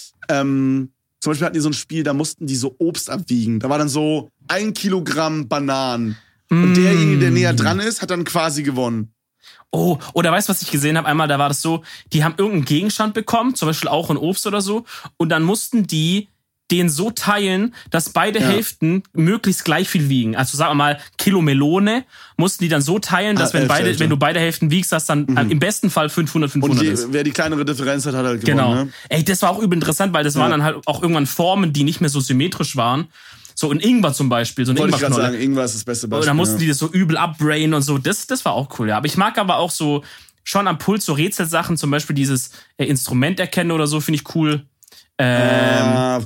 zum Beispiel hatten die so ein Spiel, da mussten die so Obst abwiegen. Da war dann so 1 Kilogramm Bananen. Und derjenige, der näher dran ist, hat dann quasi gewonnen. Oh, oder weißt du, was ich gesehen habe? Einmal, da war das so, die haben irgendeinen Gegenstand bekommen, zum Beispiel auch ein Obst oder so, und dann mussten die den so teilen, dass beide Hälften möglichst gleich viel wiegen. Also sagen wir mal, Kilo Melone mussten die dann so teilen, dass wenn du beide Hälften wiegst, dass dann im besten Fall 500 ist. Und wer die kleinere Differenz hat halt gewonnen. Genau. Ne? Ey, das war auch übel interessant, weil das waren dann halt auch irgendwann Formen, die nicht mehr so symmetrisch waren. So ein Ingwer zum Beispiel, so ein Ingwerknolle. Wollte ich gerade sagen, Ingwer ist das beste Beispiel. Und dann mussten die das so übel upbrainen und so. Das war auch cool, ja. Aber ich mag aber auch so schon am Puls so Rätselsachen, zum Beispiel dieses Instrument erkennen oder so, finde ich cool. Ja,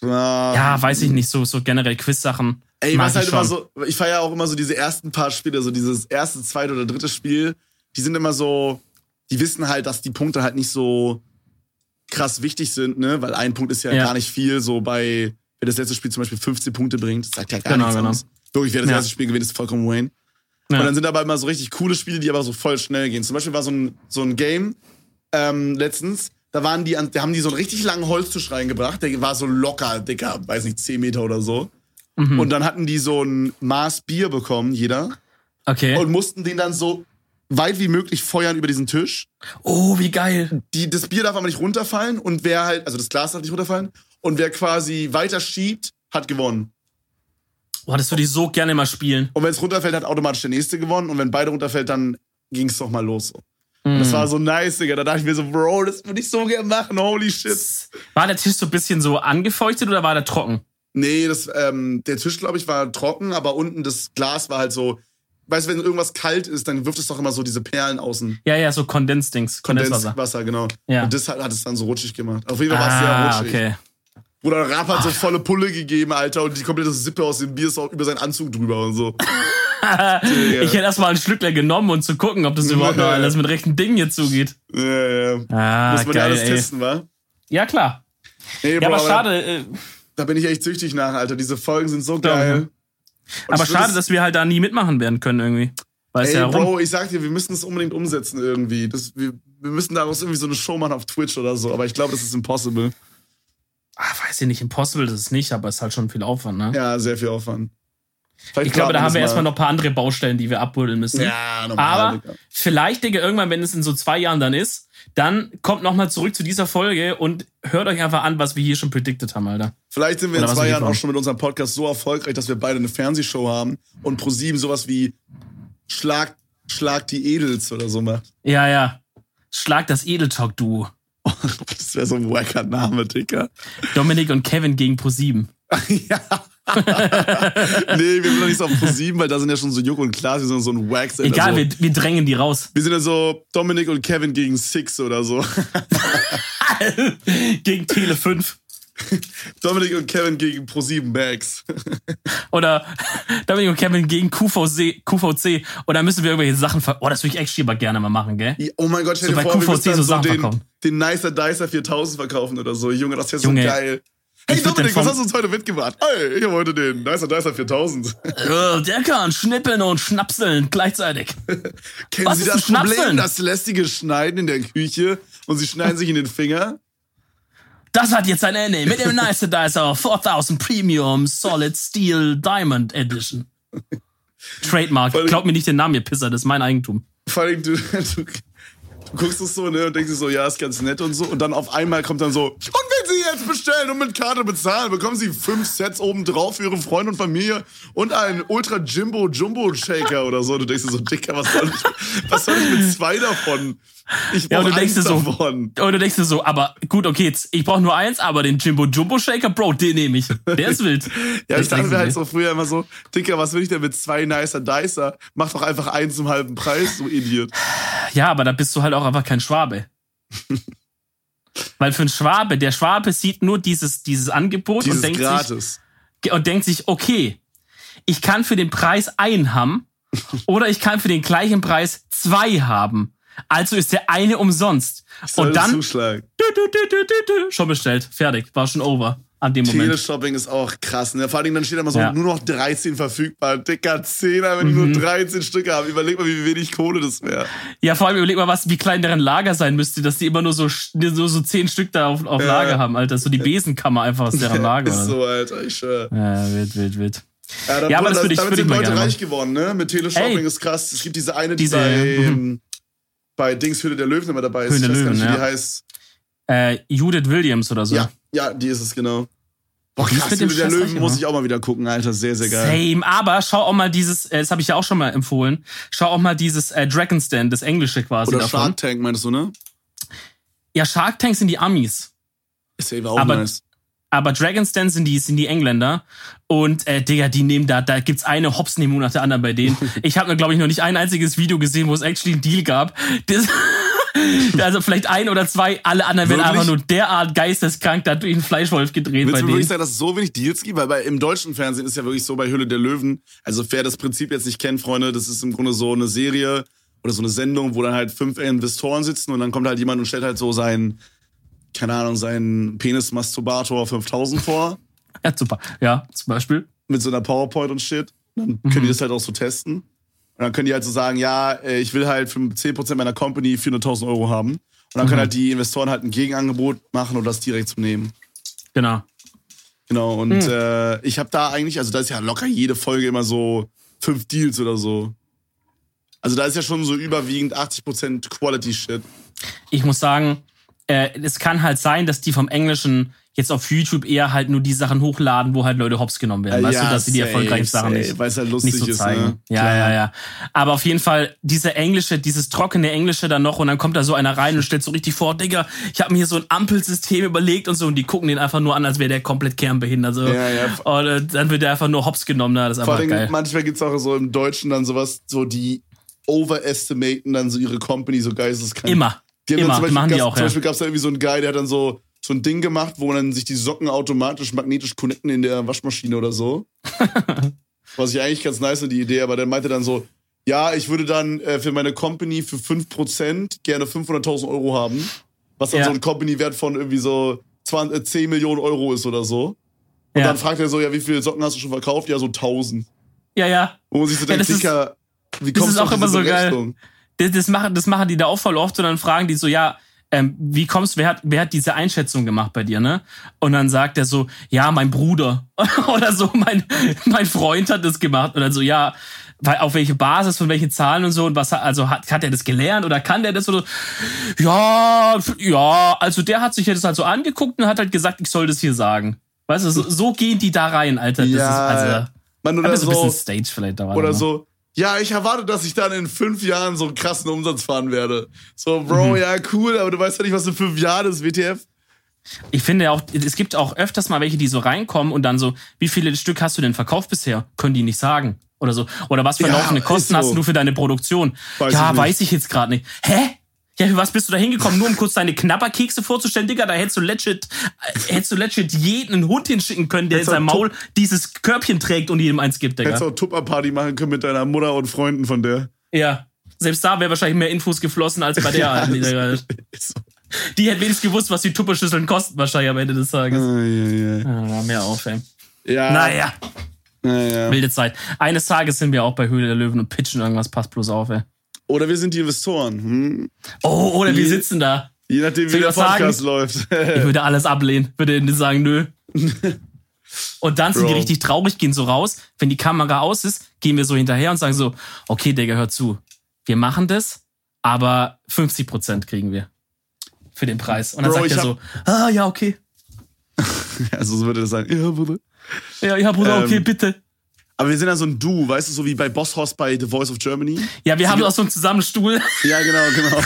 weiß ich nicht, so generell Quiz-Sachen. Ey, was halt immer so, ich feiere auch immer so diese ersten paar Spiele, so dieses erste, zweite oder dritte Spiel, die sind immer so, die wissen halt, dass die Punkte halt nicht so krass wichtig sind, ne, weil ein Punkt ist ja gar nicht viel, so bei, wenn das letzte Spiel zum Beispiel 15 Punkte bringt, das sagt ja gar nichts aus. Wirklich, wer das erste Spiel gewinnt, ist vollkommen Wayne. Ja. Und dann sind aber immer so richtig coole Spiele, die aber so voll schnell gehen. Zum Beispiel war so ein Game letztens, da haben die so einen richtig langen Holztisch reingebracht, der war so locker, dicker, weiß nicht, 10 Meter oder so. Mhm. Und dann hatten die so ein Maß Bier bekommen, jeder. Okay. Und mussten den dann so weit wie möglich feuern über diesen Tisch. Oh, wie geil. Das Bier darf aber nicht runterfallen und wer halt, also das Glas darf nicht runterfallen und wer quasi weiter schiebt, hat gewonnen. Boah, das würde ich so gerne mal spielen. Und wenn es runterfällt, hat automatisch der Nächste gewonnen. Und wenn beide runterfällt, dann ging es doch mal los. So. Und das war so nice, Digga. Da dachte ich mir so, Bro, das würde ich so gerne machen. Holy shit. War der Tisch so ein bisschen so angefeuchtet oder war der trocken? Nee, der Tisch, glaube ich, war trocken, aber unten das Glas war halt so, weißt du, wenn irgendwas kalt ist, dann wirft es doch immer so diese Perlen außen. Ja, so Kondensdings. Kondenswasser, genau. Ja. Und das hat es dann so rutschig gemacht. Auf jeden Fall war es sehr rutschig. Okay. Bruder Rapp hat so volle Pulle gegeben, Alter, und die komplette Sippe aus dem Bier ist auch über seinen Anzug drüber und so. Ich hätte erstmal ein Schlückler genommen, um zu gucken, ob das überhaupt noch alles mit rechten Dingen hier zugeht. Ja. Muss man geil, alles testen, wa? Ja, klar. Nee, Bro, aber schade. Da bin ich echt süchtig nach, Alter. Diese Folgen sind so geil. Aber schade, dass wir halt da nie mitmachen werden können irgendwie. Bro, ich sag dir, wir müssen es unbedingt umsetzen irgendwie. Wir müssen daraus irgendwie so eine Show machen auf Twitch oder so, aber ich glaube, das ist impossible. Weiß ich nicht, impossible ist es nicht, aber es ist halt schon viel Aufwand, ne? Ja, sehr viel Aufwand. Ich glaube, da haben wir erstmal noch ein paar andere Baustellen, die wir abbuddeln müssen. Ja, normal. Aber vielleicht, Digga, irgendwann, wenn es in so 2 Jahren dann ist, dann kommt nochmal zurück zu dieser Folge und hört euch einfach an, was wir hier schon predicted haben, Alter. Vielleicht sind wir in 2 Jahren auch schon mit unserem Podcast so erfolgreich, dass wir beide eine Fernsehshow haben und ProSieben sowas wie Schlag die Edels oder so macht. Ja. Schlag das Edeltalk-Duo. Das wäre so ein wacker Name, Digga. Dominik und Kevin gegen ProSieben. Ja. Nee, wir sind doch nicht so auf ProSieben, weil da sind ja schon so Joko und Klaas, wir sind so ein Wax. Egal, so. wir drängen die raus. Wir sind ja so Dominik und Kevin gegen Six oder so. Gegen Tele 5. Dominik und Kevin gegen ProSieben Max. Oder Dominik und Kevin gegen QVC. Oder müssen wir irgendwelche Sachen das würde ich echt aber gerne mal machen, gell? Oh mein Gott, stell dir so vor, QVC wir müssen dann so den Nicer Dicer 4000 verkaufen oder so. Junge, das wäre so geil. Hey Dominik, was hast du uns heute mitgebracht? Hey, ich habe heute den Nicer Dicer 4000. Der kann schnippeln und schnapseln gleichzeitig. Kennen Sie das Problem, das lästige Schneiden in der Küche und Sie schneiden sich in den Finger? Das hat jetzt ein Ende mit dem Nicer Dicer 4000 Premium Solid Steel Diamond Edition. Trademark. Glaub mir nicht den Namen, ihr Pisser, das ist mein Eigentum. Vor allem, du guckst es so, ne, und denkst dir so, ja, ist ganz nett und so. Und dann auf einmal kommt dann so, und wenn Sie jetzt bestellen und mit Karte bezahlen, bekommen Sie 5 Sets obendrauf für Ihre Freunde und Familie und einen Ultra Jumbo Shaker oder so. Du denkst dir so, Dicker, was soll ich mit 2 davon? Ich brauch eins davon. Und du denkst dir so, aber gut, okay, jetzt, ich brauch nur 1, aber den Jumbo Shaker, Bro, den nehme ich. Der ist wild. Ja, ich dachte mir halt so früher immer so, Dicker, was will ich denn mit 2 Nicer Dicer? Mach doch einfach 1 zum halben Preis, du Idiot. Ja, aber da bist du halt auch einfach kein Schwabe. Weil für einen Schwabe, der Schwabe sieht nur dieses Angebot und denkt sich, okay, ich kann für den Preis 1 haben oder ich kann für den gleichen Preis 2 haben. Also ist der eine umsonst. Und dann Zuschlag. Schon bestellt, fertig, war schon over an dem Moment. Teleshopping ist auch krass, ne? Vor allem dann steht da mal so, nur noch 13 verfügbar. Dicker 10er, wenn die nur 13 Stücke haben. Überleg mal, wie wenig Kohle das wäre. Ja, vor allem überleg mal, wie klein deren Lager sein müsste, dass die immer nur so 10 Stück da auf Lager haben, Alter. So die Besenkammer einfach aus deren Lager. Ist so, Alter, ich schwör. Ja, wild. Ja, aber damit sind Leute reich geworden, ne? Mit Teleshopping ist krass. Es gibt diese eine, die bei Dings Höhle der Löwen immer dabei ist. Höhle der Löwen, wie die heißt. Judith Williams oder so. Ja, die ist es, genau. Boah, krass, Höhle der Löwen muss ich auch mal wieder gucken, Alter. Sehr, sehr geil. Same, aber schau auch mal das habe ich ja auch schon mal empfohlen, schau auch mal dieses Dragon's Den, das Englische quasi oder davon. Shark Tank, meinst du, ne? Ja, Shark Tank sind die Amis. Ist ja auch nice. Aber Dragon's Den sind die Engländer. Und, Digga, die nehmen da gibt's eine Hops nehmen nach der anderen bei denen. Ich habe glaube ich, noch nicht ein einziges Video gesehen, wo es actually einen Deal gab. Also vielleicht 1 oder 2, alle anderen werden einfach nur derart geisteskrank, da hat durch einen Fleischwolf gedreht. Willst du wirklich sagen, dass es so wenig Deals gibt? Weil im deutschen Fernsehen ist ja wirklich so bei Höhle der Löwen, also wer das Prinzip jetzt nicht kennt, Freunde, das ist im Grunde so eine Serie oder so eine Sendung, wo dann halt 5 Investoren sitzen und dann kommt halt jemand und stellt halt so seinen Penis-Masturbator 5000 vor. Ja, super. Ja, zum Beispiel. Mit so einer PowerPoint und Shit. Dann können die das halt auch so testen. Und dann können die halt so sagen, ja, ich will halt für 10% meiner Company 400.000 Euro haben. Und dann können halt die Investoren halt ein Gegenangebot machen und das direkt zu nehmen. Genau. Und ich habe da eigentlich, also da ist ja locker jede Folge immer so 5 Deals oder so. Also da ist ja schon so überwiegend 80% Quality-Shit. Ich muss sagen, es kann halt sein, dass die vom Englischen jetzt auf YouTube eher halt nur die Sachen hochladen, wo halt Leute hops genommen werden. Weißt du, dass sie die erfolgreichen Sachen nicht so zeigen. Ne? Ja. Aber auf jeden Fall dieses trockene Englische dann noch und dann kommt da so einer rein und stellt so richtig vor, Digga, ich habe mir hier so ein Ampelsystem überlegt und so und die gucken den einfach nur an, als wäre der komplett kernbehindert. So. Und dann wird der einfach nur hops genommen. Das ist einfach geil. Vor allem, manchmal gibt's auch so im Deutschen dann sowas, so die overestimaten dann so ihre Company so geisteskrank. Immer, machen die auch, Zum Beispiel gab's da irgendwie so einen Guy, der hat dann so ein Ding gemacht, wo dann sich die Socken automatisch magnetisch connecten in der Waschmaschine oder so. Was ich eigentlich ganz nice finde, die Idee, aber der meinte dann so, ja, ich würde dann für meine Company für 5% gerne 500.000 Euro haben, was dann so ein Company-Wert von irgendwie so 10 Millionen Euro ist oder so. Und dann fragt er so, ja, wie viele Socken hast du schon verkauft? Ja, so 1000. Ja. Wo man sich so denkt, Dicker, wie kommst du auf diese Berechnung? Das machen die da auch voll oft und dann fragen die so, ja, wer hat diese Einschätzung gemacht bei dir, ne? Und dann sagt er so, ja, mein Bruder. Oder so, mein Freund hat das gemacht. Oder so, ja, auf welche Basis, von welchen Zahlen und so. Und hat er das gelernt oder kann der das oder? Ja, also der hat sich das halt so angeguckt und hat halt gesagt, ich soll das hier sagen. Weißt du, so gehen die da rein, Alter. Das ist Mann, oder so. Ein bisschen Stage vielleicht da. Oder so. Ja, ich erwarte, dass ich dann in 5 Jahren so einen krassen Umsatz fahren werde. So, Bro, ja, cool, aber du weißt ja nicht, was in 5 Jahren ist, WTF. Ich finde auch, es gibt auch öfters mal welche, die so reinkommen und dann so, wie viele Stück hast du denn verkauft bisher? Können die nicht sagen. Oder so. Oder was für laufende Kosten hast du für deine Produktion? Weiß ich jetzt gerade nicht. Hä? Ja, für was bist du da hingekommen? Nur um kurz deine Knabberkekse vorzustellen, Digga? Da hättest du legit jeden Hund hinschicken können, der in seinem Maul dieses Körbchen trägt und jedem eins gibt, Digga. Hättest du auch Tupperparty machen können mit deiner Mutter und Freunden von der. Ja. Selbst da wäre wahrscheinlich mehr Infos geflossen als bei der alten. Die hätte wenigstens gewusst, was die Tupperschüsseln kosten, wahrscheinlich am Ende des Tages. Ja, mehr auf, ey. Ja. Naja. Wilde Zeit. Eines Tages sind wir auch bei Höhle der Löwen und pitchen irgendwas, passt bloß auf, ey. Oder wir sind die Investoren. Oder wir sitzen da. Je nachdem, wie der Podcast läuft. Ich würde alles ablehnen. Würde sagen, nö. Und dann sind die richtig traurig, gehen so raus. Wenn die Kamera aus ist, gehen wir so hinterher und sagen so, okay, Digga, hör zu. Wir machen das, aber 50% kriegen wir. Für den Preis. Und dann sagt er so, ja, okay. Also so würde das sein. Ja, Bruder. Ja, Bruder, okay, bitte. Aber wir sind ja so ein Duo, weißt du, so wie bei Boss Hoss bei The Voice of Germany. Ja, wir haben auch so einen Zusammenstuhl. Ja, genau.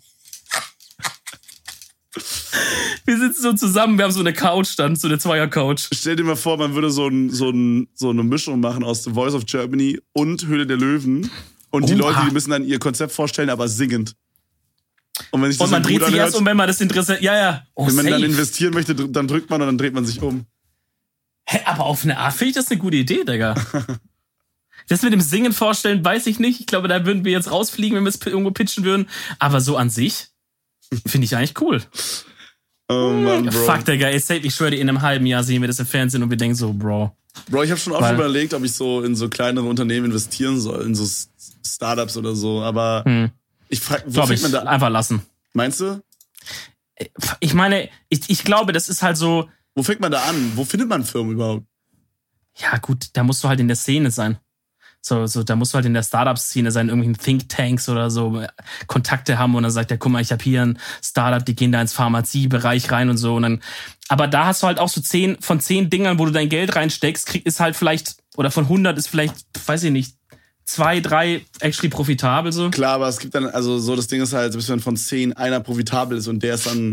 Wir sitzen so zusammen, wir haben so eine Couch dann, so eine Zweier-Couch. Stell dir mal vor, man würde so eine Mischung machen aus The Voice of Germany und Höhle der Löwen. Und die Leute, die müssen dann ihr Konzept vorstellen, aber singend. Und man dreht sich erst um, wenn man das interessiert. Ja. Wenn man dann investieren möchte, dann drückt man und dann dreht man sich um. Hä, aber auf eine Art finde ich das eine gute Idee, Digga. Das mit dem Singen vorstellen, weiß ich nicht. Ich glaube, da würden wir jetzt rausfliegen, wenn wir es irgendwo pitchen würden. Aber so an sich finde ich eigentlich cool. Oh Mann, Bro. Fuck, Digga, ich schwöre dir, in einem halben Jahr sehen wir das im Fernsehen und wir denken so, Bro. Bro, ich habe schon oft überlegt, ob ich so in so kleinere Unternehmen investieren soll, in so Startups oder so. Aber ich frage, wo fängt man da? Einfach lassen. Meinst du? Ich meine, ich glaube, das ist halt so. Wo fängt man da an? Wo findet man Firmen überhaupt? Ja, gut, da musst du halt in der Szene sein. So, da musst du halt in der Startup-Szene sein, irgendwelchen Thinktanks oder so, Kontakte haben und dann sagt der, guck mal, ich habe hier ein Startup, die gehen da ins Pharmaziebereich rein und so. Und dann, aber da hast du halt auch so 10 von 10 Dingern, wo du dein Geld reinsteckst, ist halt vielleicht, oder von 100 ist vielleicht, weiß ich nicht, 2, 3 actually profitabel so. Klar, aber es gibt dann, also so das Ding ist halt, bis wenn von 10 einer profitabel ist und der ist dann,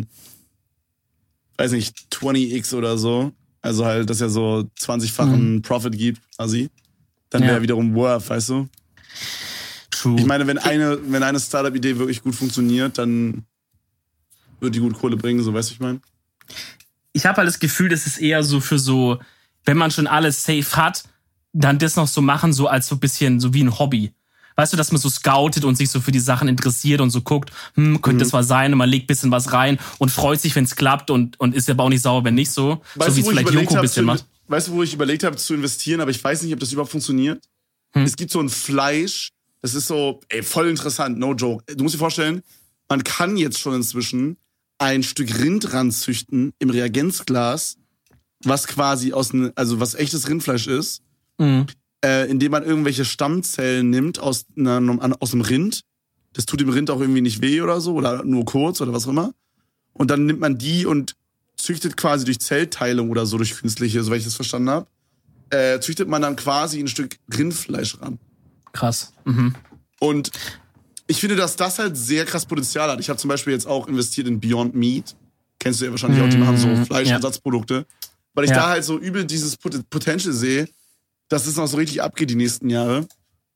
weiß nicht, 20x oder so. Also halt, dass er so 20-fachen Profit gibt, quasi. Dann wäre er wiederum worth, weißt du? True. Ich meine, wenn eine Startup-Idee wirklich gut funktioniert, dann wird die gut Kohle bringen, so, weißt du, ich meine? Ich habe halt das Gefühl, das ist eher so für so, wenn man schon alles safe hat, dann das noch so machen, so als so ein bisschen, so wie ein Hobby. Weißt du, dass man so scoutet und sich so für die Sachen interessiert und so guckt, könnte das was sein und man legt ein bisschen was rein und freut sich, wenn es klappt und ist aber auch nicht sauer, wenn nicht so. Weißt so wie es vielleicht Joko ein bisschen macht. Weißt du, wo ich überlegt habe zu investieren, aber ich weiß nicht, ob das überhaupt funktioniert? Es gibt so ein Fleisch, das ist so, voll interessant, no joke. Du musst dir vorstellen, man kann jetzt schon inzwischen ein Stück Rind ranzüchten im Reagenzglas, was quasi was echtes Rindfleisch ist, indem man irgendwelche Stammzellen nimmt aus dem Rind. Das tut dem Rind auch irgendwie nicht weh oder so, oder nur kurz oder was auch immer. Und dann nimmt man die und züchtet quasi durch Zellteilung oder so, durch künstliche, soweit ich das verstanden habe, züchtet man dann quasi ein Stück Rindfleisch ran. Krass. Mhm. Und ich finde, dass das halt sehr krass Potenzial hat. Ich habe zum Beispiel jetzt auch investiert in Beyond Meat. Kennst du ja wahrscheinlich auch, die machen so Fleischersatzprodukte. Weil ich da halt so übel dieses Potential sehe, dass es noch so richtig abgeht die nächsten Jahre.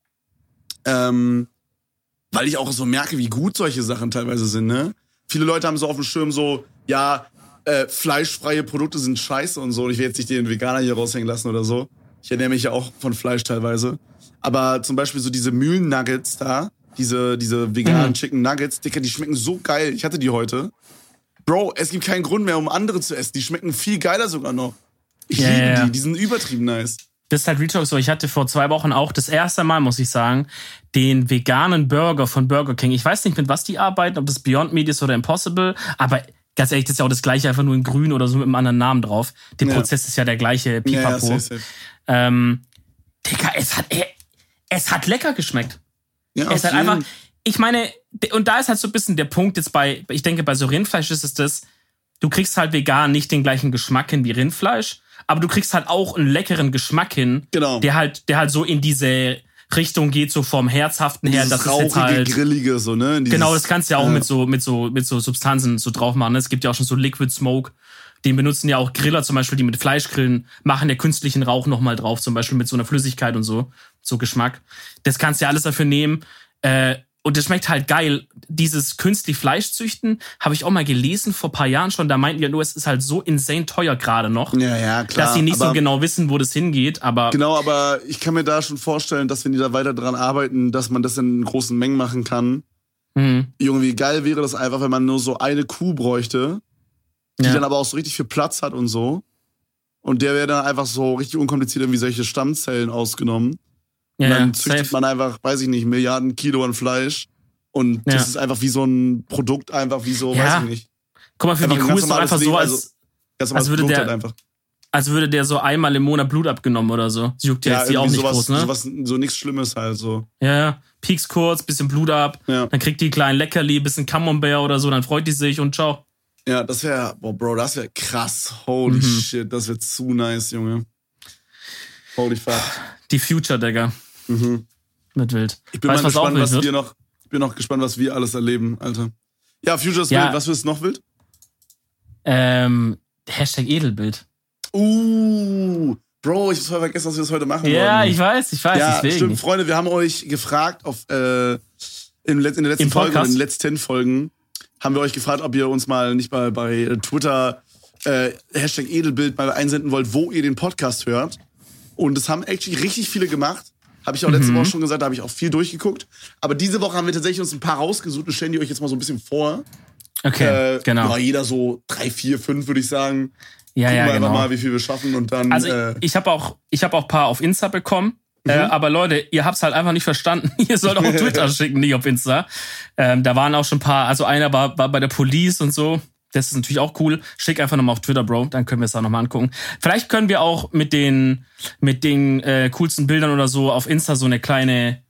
Weil ich auch so merke, wie gut solche Sachen teilweise sind, ne? Viele Leute haben so auf dem Schirm so, ja, fleischfreie Produkte sind scheiße und so. Und ich will jetzt nicht den Veganer hier raushängen lassen oder so. Ich ernähre mich ja auch von Fleisch teilweise. Aber zum Beispiel so diese Mühlen-Nuggets da, diese veganen Chicken Nuggets, Dicker, die schmecken so geil. Ich hatte die heute. Bro, es gibt keinen Grund mehr, um andere zu essen. Die schmecken viel geiler sogar noch. Ich liebe die sind übertrieben nice. Das ist halt Retalk so. Ich hatte vor 2 Wochen auch das erste Mal, muss ich sagen, den veganen Burger von Burger King. Ich weiß nicht, mit was die arbeiten, ob das Beyond Meat ist oder Impossible, aber ganz ehrlich, das ist ja auch das gleiche, einfach nur in grün oder so mit einem anderen Namen drauf. Der Prozess ist ja der gleiche, pipapo. Ja, safe. Digga, es hat lecker geschmeckt. Ja, es hat einfach, ich meine, und da ist halt so ein bisschen der Punkt jetzt ich denke, bei so Rindfleisch ist es das, du kriegst halt vegan nicht den gleichen Geschmack hin wie Rindfleisch, aber du kriegst halt auch einen leckeren Geschmack hin, der halt so in diese Richtung geht, so vom Herzhaften her. Das rauchige, ist halt, grillige, so, ne? Genau, das kannst du ja auch mit so Substanzen so drauf machen. Es gibt ja auch schon so Liquid Smoke. Den benutzen ja auch Griller zum Beispiel, die mit Fleisch grillen, machen ja künstlichen Rauch nochmal drauf, zum Beispiel mit so einer Flüssigkeit und so Geschmack. Das kannst du ja alles dafür nehmen. Und das schmeckt halt geil. Dieses künstlich Fleisch züchten, habe ich auch mal gelesen vor ein paar Jahren schon. Da meinten die ja nur, es ist halt so insane teuer gerade noch. Ja, klar. Dass sie nicht so genau wissen, wo das hingeht. Genau, aber ich kann mir da schon vorstellen, dass wenn die da weiter dran arbeiten, dass man das in großen Mengen machen kann. Junge, wie geil wäre das einfach, wenn man nur so eine Kuh bräuchte, die dann aber auch so richtig viel Platz hat und so. Und der wäre dann einfach so richtig unkompliziert irgendwie solche Stammzellen ausgenommen. Und dann züchtet man einfach, weiß ich nicht, Milliarden Kilo an Fleisch. Und das ist einfach wie so ein Produkt, einfach wie so, weiß ich nicht. Guck mal, für die Kuh ist doch einfach so, als würde der so einmal im Monat Blut abgenommen oder so. Sie juckt ja jetzt die auch nicht groß, ne? So nichts Schlimmes halt so. Ja, piekst kurz, bisschen Blut ab, dann kriegt die kleinen Leckerli, bisschen Camembert oder so, dann freut die sich und ciao. Ja, das wäre, Bro, das wäre krass. Holy shit, das wäre zu nice, Junge. Holy fuck. Die Future, Digga. Mit wild. Ich bin mal gespannt, was wir alles erleben, Alter. Ja, Future ist wild. Was ist noch wild? Hashtag Edelbild. Bro, ich hab's voll vergessen, dass wir das heute machen wollen. Ja, ich weiß, ja, deswegen. Stimmt, Freunde, wir haben euch gefragt in der letzten Folge, in den letzten Folgen, haben wir euch gefragt, ob ihr uns mal nicht mal bei Twitter Hashtag Edelbild mal einsenden wollt, wo ihr den Podcast hört. Und das haben actually richtig viele gemacht. Habe ich auch letzte Woche schon gesagt, da habe ich auch viel durchgeguckt. Aber diese Woche haben wir tatsächlich uns ein paar rausgesucht und stellen die euch jetzt mal so ein bisschen vor. Okay, genau. Ja, jeder so 3, 4, 5, würde ich sagen. Ja, Gucken wir genau. einfach mal, wie viel wir schaffen und dann. Also ich habe auch ein paar auf Insta bekommen. Aber Leute, ihr habt's halt einfach nicht verstanden. Ihr sollt auch auf Twitter schicken, nicht auf Insta. Da waren auch schon ein paar, also einer war bei der Police und so. Das ist natürlich auch cool. Schick einfach nochmal auf Twitter, Bro. Dann können wir es da nochmal angucken. Vielleicht können wir auch mit den coolsten Bildern oder so auf Insta so eine kleine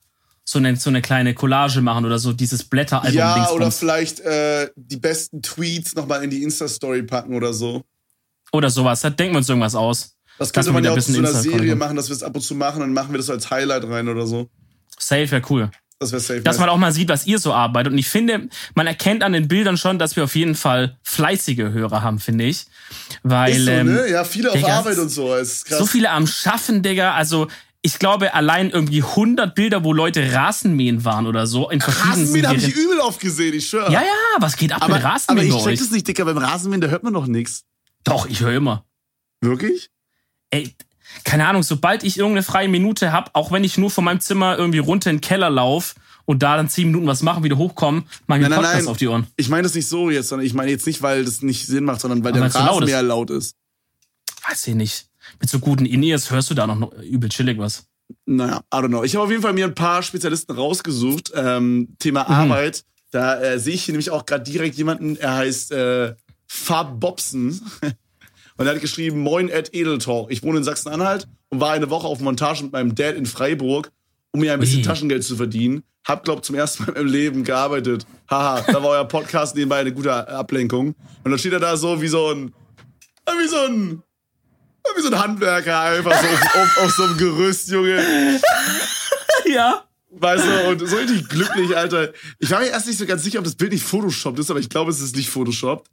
Collage machen oder so, dieses Blätteralbum. Ja, oder vielleicht die besten Tweets nochmal in die Insta-Story packen oder so. Oder sowas. Da denken wir uns irgendwas aus. Das könnte man ja auch zu einer Serie machen, dass wir es ab und zu machen, dann machen wir das als Highlight rein oder so. Safe wäre cool. Das wäre safe. Dass man auch mal sieht, was ihr so arbeitet. Und ich finde, man erkennt an den Bildern schon, dass wir auf jeden Fall fleißige Hörer haben, finde ich. Weil, ist so, ne? Ja, viele auf Arbeit und so. Ist krass. So viele am Schaffen, Digga. Also, ich glaube, allein irgendwie 100 Bilder, wo Leute Rasenmähen waren oder so. Rasenmähen habe ich übel oft gesehen, ich schwöre. Ja, was geht ab mit Rasenmähen? Aber ich check das nicht, Digga. Beim Rasenmähen, da hört man doch nichts. Doch, ich höre immer. Wirklich? Ey, keine Ahnung, sobald ich irgendeine freie Minute habe, auch wenn ich nur von meinem Zimmer irgendwie runter in den Keller laufe und da dann 10 Minuten was machen, wieder hochkommen, mach ich einen Podcast auf die Ohren. Ich meine das nicht so jetzt, sondern ich meine jetzt nicht, weil das nicht Sinn macht, sondern weil der Rasenmäher laut ist. Weiß ich nicht. Mit so guten In-Ears hörst du da noch übel chillig was. Naja, I don't know. Ich habe auf jeden Fall mir ein paar Spezialisten rausgesucht. Thema Arbeit. Da sehe ich hier nämlich auch gerade direkt jemanden, er heißt Fab Bobson. Und er hat geschrieben, Moin @ Edeltalk. Ich wohne in Sachsen-Anhalt und war eine Woche auf Montage mit meinem Dad in Freiburg um mir ein bisschen Taschengeld zu verdienen. Hab, glaub, zum ersten Mal im Leben gearbeitet. Haha, da war euer Podcast nebenbei eine gute Ablenkung. Und dann steht er da so wie so ein Handwerker einfach so auf so einem Gerüst, Junge. Ja. Weißt du, und so richtig glücklich, Alter. Ich war mir erst nicht so ganz sicher, ob das Bild nicht Photoshoppt ist, aber ich glaube, es ist nicht Photoshoppt.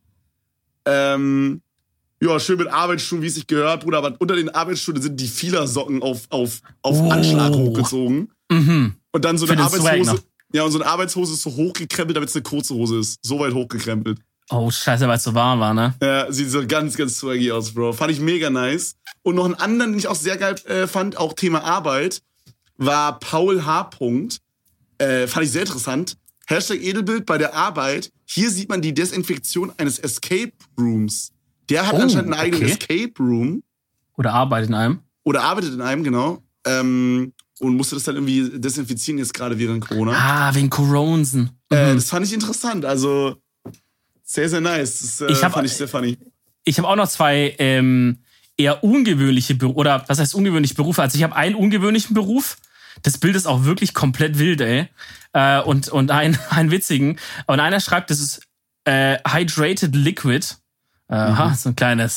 Ja, schön mit Arbeitsschuhen, wie es sich gehört, Bruder, aber unter den Arbeitsschuhen sind die Fielersocken auf Anschlag hochgezogen. Mhm. Und dann so eine Arbeitshose. Ja, und so eine Arbeitshose ist so hochgekrempelt, damit es eine kurze Hose ist. So weit hochgekrempelt. Oh, scheiße, weil es so warm war, ne? Ja, sieht so ganz, ganz swaggy aus, Bro. Fand ich mega nice. Und noch einen anderen, den ich auch sehr geil fand, auch Thema Arbeit, war Paul H. Fand ich sehr interessant. #Edelbild bei der Arbeit. Hier sieht man die Desinfektion eines Escape Rooms. Der hat anscheinend einen eigenen Escape Room. Oder arbeitet in einem, genau. Und musste das dann irgendwie desinfizieren jetzt gerade während Corona. Wegen Coronsen. Das fand ich interessant. Also sehr, sehr nice. Das fand ich sehr funny. Ich habe auch noch zwei eher ungewöhnliche Berufe. Oder was heißt ungewöhnliche Berufe? Also ich habe einen ungewöhnlichen Beruf. Das Bild ist auch wirklich komplett wild, ey. Und einen witzigen. Und einer schreibt, das ist Hydrated Liquid. So ein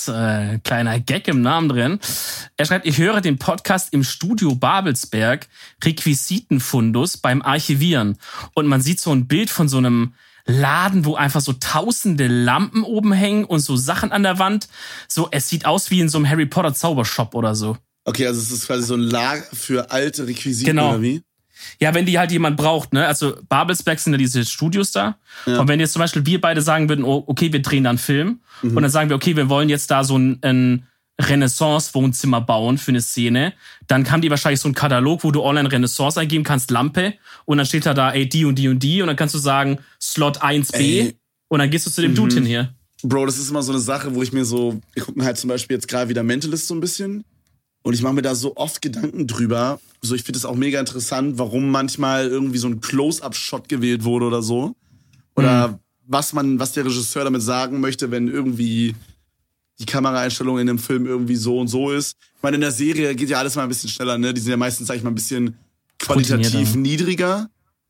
kleiner Gag im Namen drin. Er schreibt, ich höre den Podcast im Studio Babelsberg, Requisitenfundus beim Archivieren. Und man sieht so ein Bild von so einem Laden, wo einfach so tausende Lampen oben hängen und so Sachen an der Wand. So, es sieht aus wie in so einem Harry Potter Zaubershop oder so. Okay, also es ist quasi so ein Lager für alte Requisiten, oder wie? Ja, wenn die halt jemand braucht, ne? Also Babelsberg sind ja diese Studios da. Ja. Und wenn jetzt zum Beispiel wir beide sagen würden, oh, okay, wir drehen da einen Film. Und dann sagen wir, okay, wir wollen jetzt da so ein Renaissance-Wohnzimmer bauen für eine Szene. Dann haben die wahrscheinlich so einen Katalog, wo du online Renaissance eingeben kannst, Lampe. Und dann steht da, ey, die und die und die. Und dann kannst du sagen, Slot 1b. Ey. Und dann gehst du zu dem Dude hin hier. Bro, das ist immer so eine Sache, wo ich mir so, wir gucken halt zum Beispiel jetzt gerade wieder Mentalist so ein bisschen. Und ich mache mir da so oft Gedanken drüber. So, ich finde es auch mega interessant, warum manchmal irgendwie so ein Close-Up-Shot gewählt wurde oder so. Oder was der Regisseur damit sagen möchte, wenn irgendwie die Kameraeinstellung in dem Film irgendwie so und so ist. Ich meine, in der Serie geht ja alles mal ein bisschen schneller, ne? Die sind ja meistens, sag ich mal, ein bisschen qualitativ niedriger.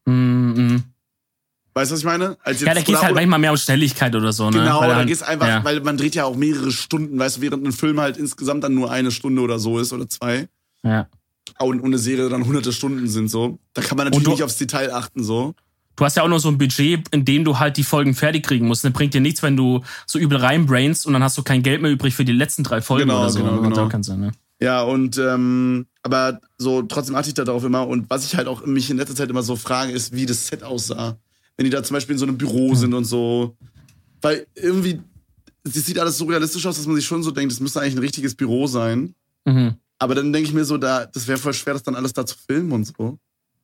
Weißt du, was ich meine? Da geht es halt manchmal mehr um Schnelligkeit oder so, ne? Genau, da geht es einfach, weil man dreht ja auch mehrere Stunden, weißt du, während ein Film halt insgesamt dann nur 1 Stunde oder so ist oder 2. Ja. Und eine Serie dann hunderte Stunden sind so. Da kann man natürlich nicht aufs Detail achten, so. Du hast ja auch nur so ein Budget, in dem du halt die Folgen fertig kriegen musst. Das bringt dir nichts, wenn du so übel reinbrainst und dann hast du kein Geld mehr übrig für die letzten 3 Folgen oder so. Genau. Das auch keinen Sinn, ne? Ja, und aber so trotzdem achte ich da darauf immer. Und was ich halt auch mich in letzter Zeit immer so frage, ist, wie das Set aussah. Wenn die da zum Beispiel in so einem Büro sind und so. Weil irgendwie, das sieht alles so realistisch aus, dass man sich schon so denkt, das müsste eigentlich ein richtiges Büro sein. Aber dann denke ich mir so, das wäre voll schwer, das dann alles da zu filmen und so.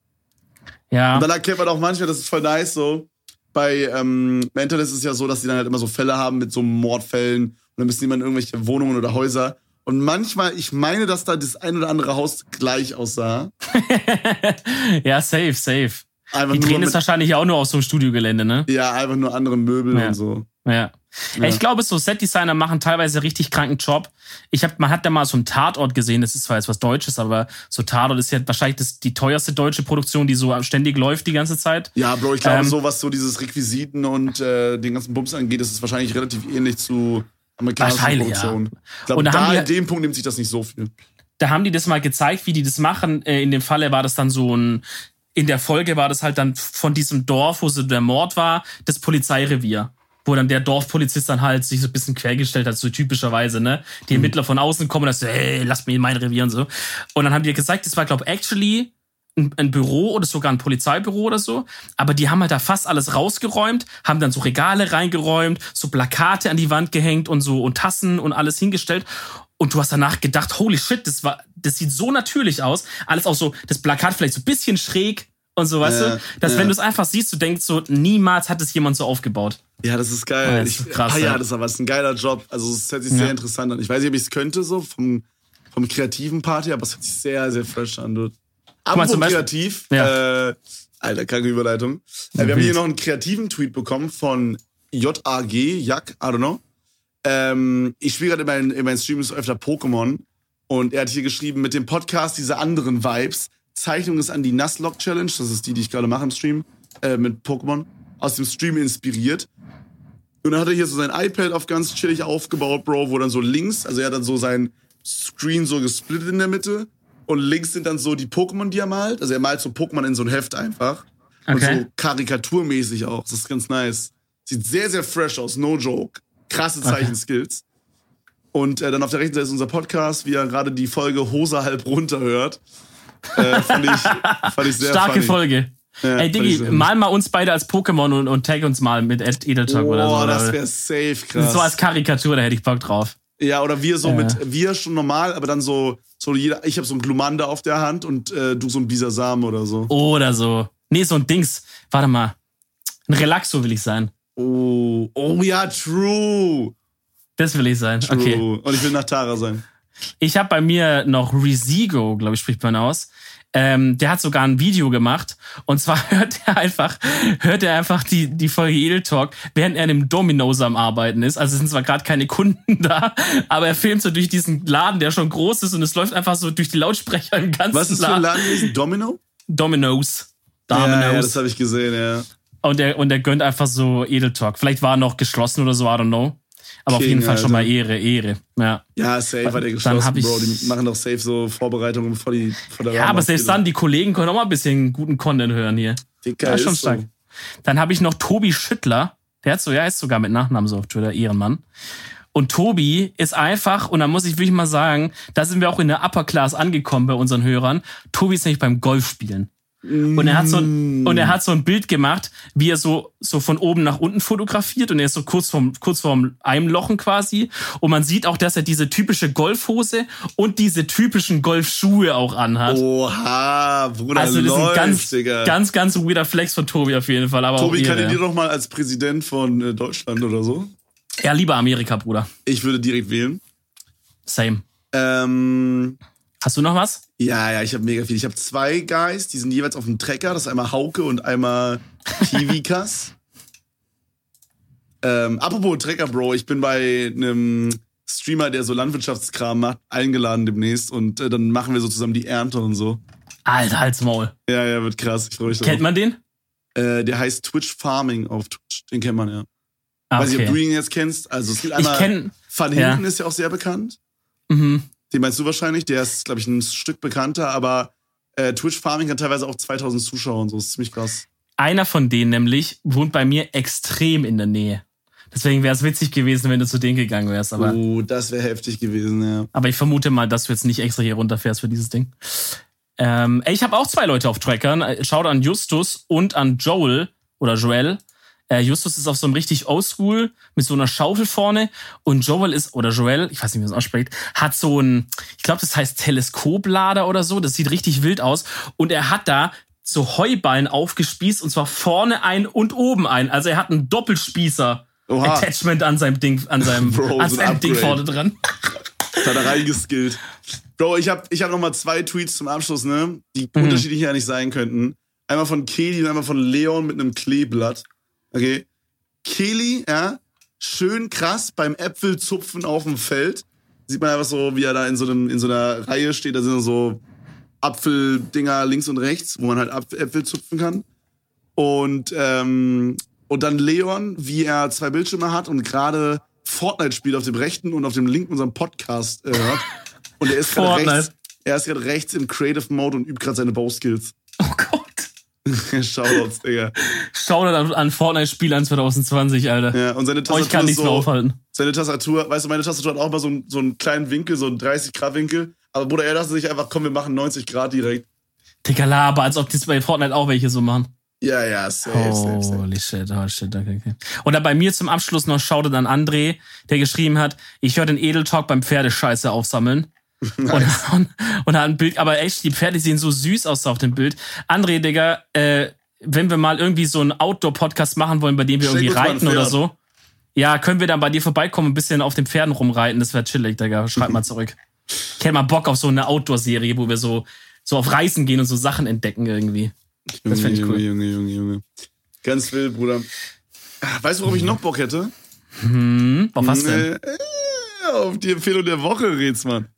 Ja. Und dann erkennt man auch manchmal, das ist voll nice so. Bei Mentalist ist es ja so, dass die dann halt immer so Fälle haben mit so Mordfällen. Und dann müssen die mal in irgendwelche Wohnungen oder Häuser. Und manchmal, ich meine, dass da das ein oder andere Haus gleich aussah. Ja, safe. Einfach die drehen es wahrscheinlich auch nur auf so einem Studiogelände, ne? Ja, einfach nur andere Möbel und so. Ja. Ich glaube, so Setdesigner machen teilweise richtig kranken Job. Man hat da mal so einen Tatort gesehen, das ist zwar jetzt was Deutsches, aber so Tatort ist ja wahrscheinlich die teuerste deutsche Produktion, die so ständig läuft die ganze Zeit. Ja, Bro, ich glaube, so was so dieses Requisiten und den ganzen Bums angeht, ist es wahrscheinlich relativ ähnlich zu amerikanischen Produktionen. Ja. Ich glaube, in dem Punkt nimmt sich das nicht so viel. Da haben die das mal gezeigt, wie die das machen. In dem Falle war das dann in der Folge war das halt dann von diesem Dorf, wo so der Mord war, das Polizeirevier. Wo dann der Dorfpolizist dann halt sich so ein bisschen quergestellt hat, so typischerweise, ne? Die Ermittler von außen kommen und dann so, hey, lasst mich in mein Revier und so. Und dann haben die gesagt, das war, glaube ich, actually ein Büro oder sogar ein Polizeibüro oder so. Aber die haben halt da fast alles rausgeräumt, haben dann so Regale reingeräumt, so Plakate an die Wand gehängt und so und Tassen und alles hingestellt. Und du hast danach gedacht, holy shit, das sieht so natürlich aus. Alles auch so, das Plakat vielleicht so ein bisschen schräg und so, weißt du? Dass wenn du es einfach siehst, du denkst so, niemals hat es jemand so aufgebaut. Ja, das ist geil. Das ist krass. Ja, das ist aber ein geiler Job. Also es hört sich sehr interessant an. Ich weiß nicht, ob ich es könnte, so vom kreativen Part her, aber es hört sich sehr, sehr fresh an. Dude. Apropos kreativ, alter, kranke Überleitung. Wir haben hier noch einen kreativen Tweet bekommen von JAG, I don't know. Ich spiele gerade in meinen Streams öfter Pokémon und er hat hier geschrieben, mit dem Podcast diese anderen Vibes Zeichnung ist an die Nuzlocke Challenge, das ist die ich gerade mache im Stream, mit Pokémon, aus dem Stream inspiriert. Und dann hat er hier so sein iPad auf ganz chillig aufgebaut, Bro, wo dann so links, also er hat dann so sein Screen so gesplittet in der Mitte und links sind dann so die Pokémon, die er malt. Also er malt so Pokémon in so ein Heft einfach. Okay. Und so karikaturmäßig auch. Das ist ganz nice. Sieht sehr, sehr fresh aus, no joke. Krasse Zeichenskills. Und dann auf der rechten Seite ist unser Podcast, wie er gerade die Folge Hose halb runter hört. Fand ich sehr starke funny. Folge. Ja, ey, Diggi, mal uns beide als Pokémon und tag uns mal mit Edeltalk oder so. Boah, das wäre safe krass. So als Karikatur, da hätte ich Bock drauf. Ja, oder wir so wir schon normal, aber dann so jeder, ich habe so ein Glumanda auf der Hand und du so ein Bisasam oder so. Oder so. Nee, so ein Dings. Warte mal. Ein Relaxo will ich sein. Oh ja, true. Das will ich sein, true. Okay. Und ich will nach Tara sein. Ich habe bei mir noch Rezigo, glaube ich, spricht man aus. Der hat sogar ein Video gemacht. Und zwar hört er einfach die Folge Edel Talk, während er in einem Domino's am Arbeiten ist. Also es sind zwar gerade keine Kunden da, aber er filmt so durch diesen Laden, der schon groß ist und es läuft einfach so durch die Lautsprecher im ganzen Laden. Was ist für ein Laden gewesen? Domino's. Ja, das habe ich gesehen, ja. Und er gönnt einfach so Edel Talk. Vielleicht war er noch geschlossen oder so, I don't know. Aber King, auf jeden Fall schon mal Ehre. Ja, safe war der geschlossen, Bro. Die machen doch safe so Vorbereitungen vor der Ja, aber selbst dann, die Kollegen können auch mal ein bisschen guten Content hören hier. Dicker, ist schon stark. So. Dann habe ich noch Tobi Schüttler. Der ist sogar mit Nachnamen so auf Twitter, Ehrenmann. Und Tobi ist einfach, und da muss ich wirklich mal sagen, da sind wir auch in der Upper Class angekommen bei unseren Hörern. Tobi ist nämlich beim Golfspielen. Und er hat so ein Bild gemacht, wie er so von oben nach unten fotografiert und er ist so kurz vorm Einlochen quasi und man sieht auch, dass er diese typische Golfhose und diese typischen Golfschuhe auch anhat. Oha, Bruder, also das ist ein ganz weirder Flex von Tobi auf jeden Fall. Aber Tobi, kandidier doch mal als Präsident von Deutschland oder so. Ja, lieber Amerika, Bruder. Ich würde direkt wählen. Same. Hast du noch was? Ja, ich habe mega viel. Ich habe 2 Guys, die sind jeweils auf dem Trecker. Das ist einmal Hauke und einmal Kiwikas. Apropos Trecker, Bro, ich bin bei einem Streamer, der so Landwirtschaftskram macht, eingeladen demnächst. Und dann machen wir so zusammen die Ernte und so. Alter, halt's Maul. Ja, wird krass. Ich freue mich drauf. Kennt man den? Der heißt Twitch Farming auf Twitch. Den kennt man, ja. Ah, weiß nicht, ob du ihn jetzt kennst. Also es gibt einmal Van Hinten ist ja auch sehr bekannt. Mhm. Den meinst du wahrscheinlich, der ist, glaube ich, ein Stück bekannter, aber Twitch Farming hat teilweise auch 2000 Zuschauer und so, das ist ziemlich krass. Einer von denen nämlich wohnt bei mir extrem in der Nähe. Deswegen wäre es witzig gewesen, wenn du zu denen gegangen wärst. Aber, das wäre heftig gewesen, ja. Aber ich vermute mal, dass du jetzt nicht extra hier runterfährst für dieses Ding. Ich habe auch 2 Leute auf Trackern. Schaut an Justus und an Joel oder Joel. Justus ist auf so einem richtig Oldschool mit so einer Schaufel vorne und Joel, ich weiß nicht, wie man es ausspricht, hat so ein, ich glaube, das heißt Teleskoplader oder so, das sieht richtig wild aus und er hat da so Heuballen aufgespießt und zwar vorne ein und oben ein. Also er hat einen Doppelspießer-Attachment an seinem Ding, an seinem Ding vorne dran. Das hat er reingeskillt. Bro, ich hab noch mal 2 Tweets zum Abschluss, ne, die unterschiedlich ja nicht sein könnten. Einmal von Kelly und einmal von Leon mit einem Kleeblatt. Okay. Kelly, ja, schön krass beim Äpfelzupfen auf dem Feld. Sieht man einfach so, wie er da in so einer Reihe steht. Da sind so Apfeldinger links und rechts, wo man halt Äpfel zupfen kann. Und dann Leon, wie er 2 Bildschirme hat und gerade Fortnite spielt auf dem rechten und auf dem linken unseren Podcast hört. Und er ist gerade rechts im Creative Mode und übt gerade seine Bauskills. Oh Gott. Shoutouts, Digga. Shoutout an Fortnite-Spielern 2020, Alter. Ja, und seine Tastatur ich kann nichts mehr aufhalten. Seine Tastatur, weißt du, meine Tastatur hat auch mal so einen kleinen Winkel, so einen 30-Grad-Winkel. Aber Bruder, er dachte sich einfach, komm, wir machen 90 Grad direkt. Digga, laber, als ob die bei Fortnite auch welche so machen. Ja, safe. Holy shit, okay. Und dann bei mir zum Abschluss noch Shoutout an André, der geschrieben hat, ich höre den Edeltalk beim Pferdescheiße aufsammeln. Nice. Und hat ein Bild, aber echt, die Pferde sehen so süß aus auf dem Bild. André, Digga, wenn wir mal irgendwie so einen Outdoor-Podcast machen wollen, bei dem wir irgendwie reiten oder so, ja, können wir dann bei dir vorbeikommen und ein bisschen auf den Pferden rumreiten, das wäre chillig, Digga, schreib mal zurück. Ich hätte mal Bock auf so eine Outdoor-Serie, wo wir so auf Reisen gehen und so Sachen entdecken irgendwie. Das fände ich cool. Junge. Ganz wild, Bruder. Weißt du, worauf ich noch Bock hätte? Auf was denn? Auf die Empfehlung der Woche, Rätsmann.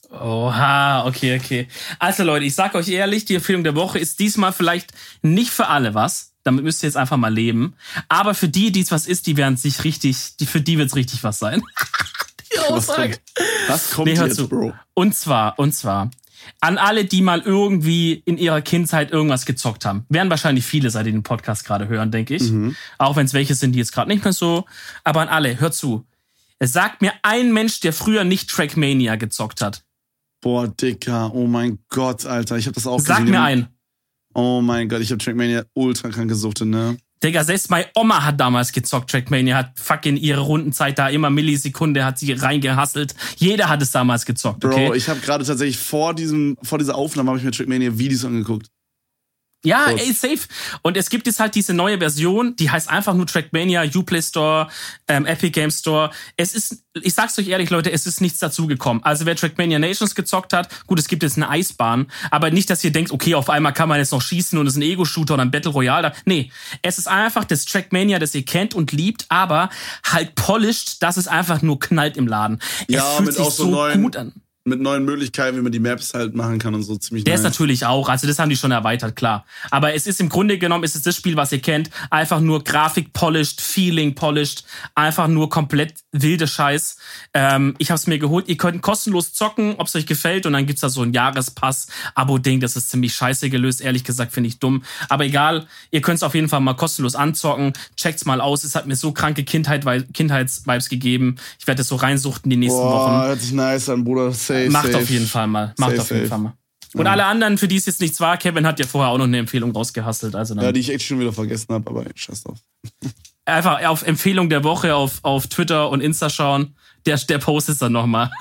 Oha, okay. Also Leute, ich sag euch ehrlich, die Empfehlung der Woche ist diesmal vielleicht nicht für alle was. Damit müsst ihr jetzt einfach mal leben. Aber für die es was ist, für die wird's richtig was sein. Die Aussage. Was kommt jetzt, zu. Bro? Und zwar, an alle, die mal irgendwie in ihrer Kindheit irgendwas gezockt haben. Werden wahrscheinlich viele, seit die den Podcast gerade hören, denke ich. Auch wenn es welche sind, die jetzt gerade nicht mehr so. Aber an alle, hört zu. Sagt mir ein Mensch, der früher nicht Trackmania gezockt hat. Boah, Dicker, oh mein Gott, Alter, ich hab das auch gesehen. Sag mir einen. Oh mein Gott, ich hab Trackmania ultra krank gesuchtet, ne? Digga, selbst meine Oma hat damals gezockt, Trackmania, hat fucking ihre Rundenzeit da immer Millisekunde, hat sie reingehasselt. Jeder hat es damals gezockt, okay? Bro, ich habe gerade tatsächlich vor dieser Aufnahme habe ich mir Trackmania Videos angeguckt. Ja, ey, safe. Und es gibt jetzt halt diese neue Version, die heißt einfach nur Trackmania, Uplay Store, Epic Game Store. Ich sag's euch ehrlich, Leute, es ist nichts dazugekommen. Also wer Trackmania Nations gezockt hat, gut, es gibt jetzt eine Eisbahn, aber nicht, dass ihr denkt, okay, auf einmal kann man jetzt noch schießen und es ist ein Ego-Shooter oder ein Battle Royale da. Nee, es ist einfach das Trackmania, das ihr kennt und liebt, aber halt polished, dass es einfach nur knallt im Laden. Ja, es fühlt mit sich auch so gut an. Mit neuen Möglichkeiten, wie man die Maps halt machen kann und so ziemlich Der nice. ist natürlich auch, also das haben die schon erweitert, klar. Aber es ist im Grunde genommen, es ist das Spiel, was ihr kennt, einfach nur Grafik polished, Feeling polished, einfach nur komplett wilde Scheiß. Ich hab's mir geholt, ihr könnt kostenlos zocken, ob's euch gefällt und dann gibt's da so ein Jahrespass-Abo-Ding, das ist ziemlich scheiße gelöst, ehrlich gesagt, finde ich dumm. Aber egal, ihr könnt's auf jeden Fall mal kostenlos anzocken, checkt's mal aus, es hat mir so kranke Kindheitsvibes gegeben. Ich werde das so reinsuchten die nächsten Wochen. Hört sich nice an, Bruder. Macht auf jeden Fall mal. Und alle anderen, für die es jetzt nichts war, Kevin hat ja vorher auch noch eine Empfehlung rausgehustelt. Also dann die ich echt schon wieder vergessen habe, aber scheiß drauf. Einfach auf Empfehlung der Woche auf Twitter und Insta schauen. Der postet dann nochmal.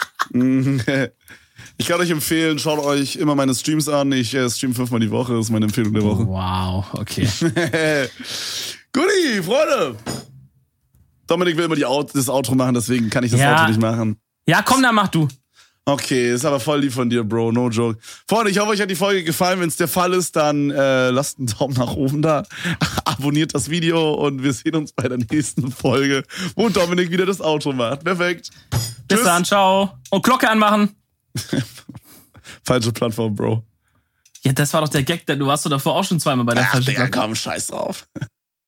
Ich kann euch empfehlen, schaut euch immer meine Streams an. Ich stream 5-mal die Woche, das ist meine Empfehlung der Woche. Wow, okay. Guti, Freunde! Dominik will immer das Outro machen, deswegen kann ich das Outro nicht machen. Ja, komm, dann mach du. Okay, ist aber voll lieb von dir, Bro, no joke. Freunde, ich hoffe, euch hat die Folge gefallen. Wenn es der Fall ist, dann lasst einen Daumen nach oben da, abonniert das Video und wir sehen uns bei der nächsten Folge, wo Dominik wieder das Outro macht. Perfekt. Bis dann, ciao. Und Glocke anmachen. Falsche Plattform, Bro. Ja, das war doch der Gag, du warst doch davor auch schon zweimal bei der falschen Plattform. Komm, scheiß drauf.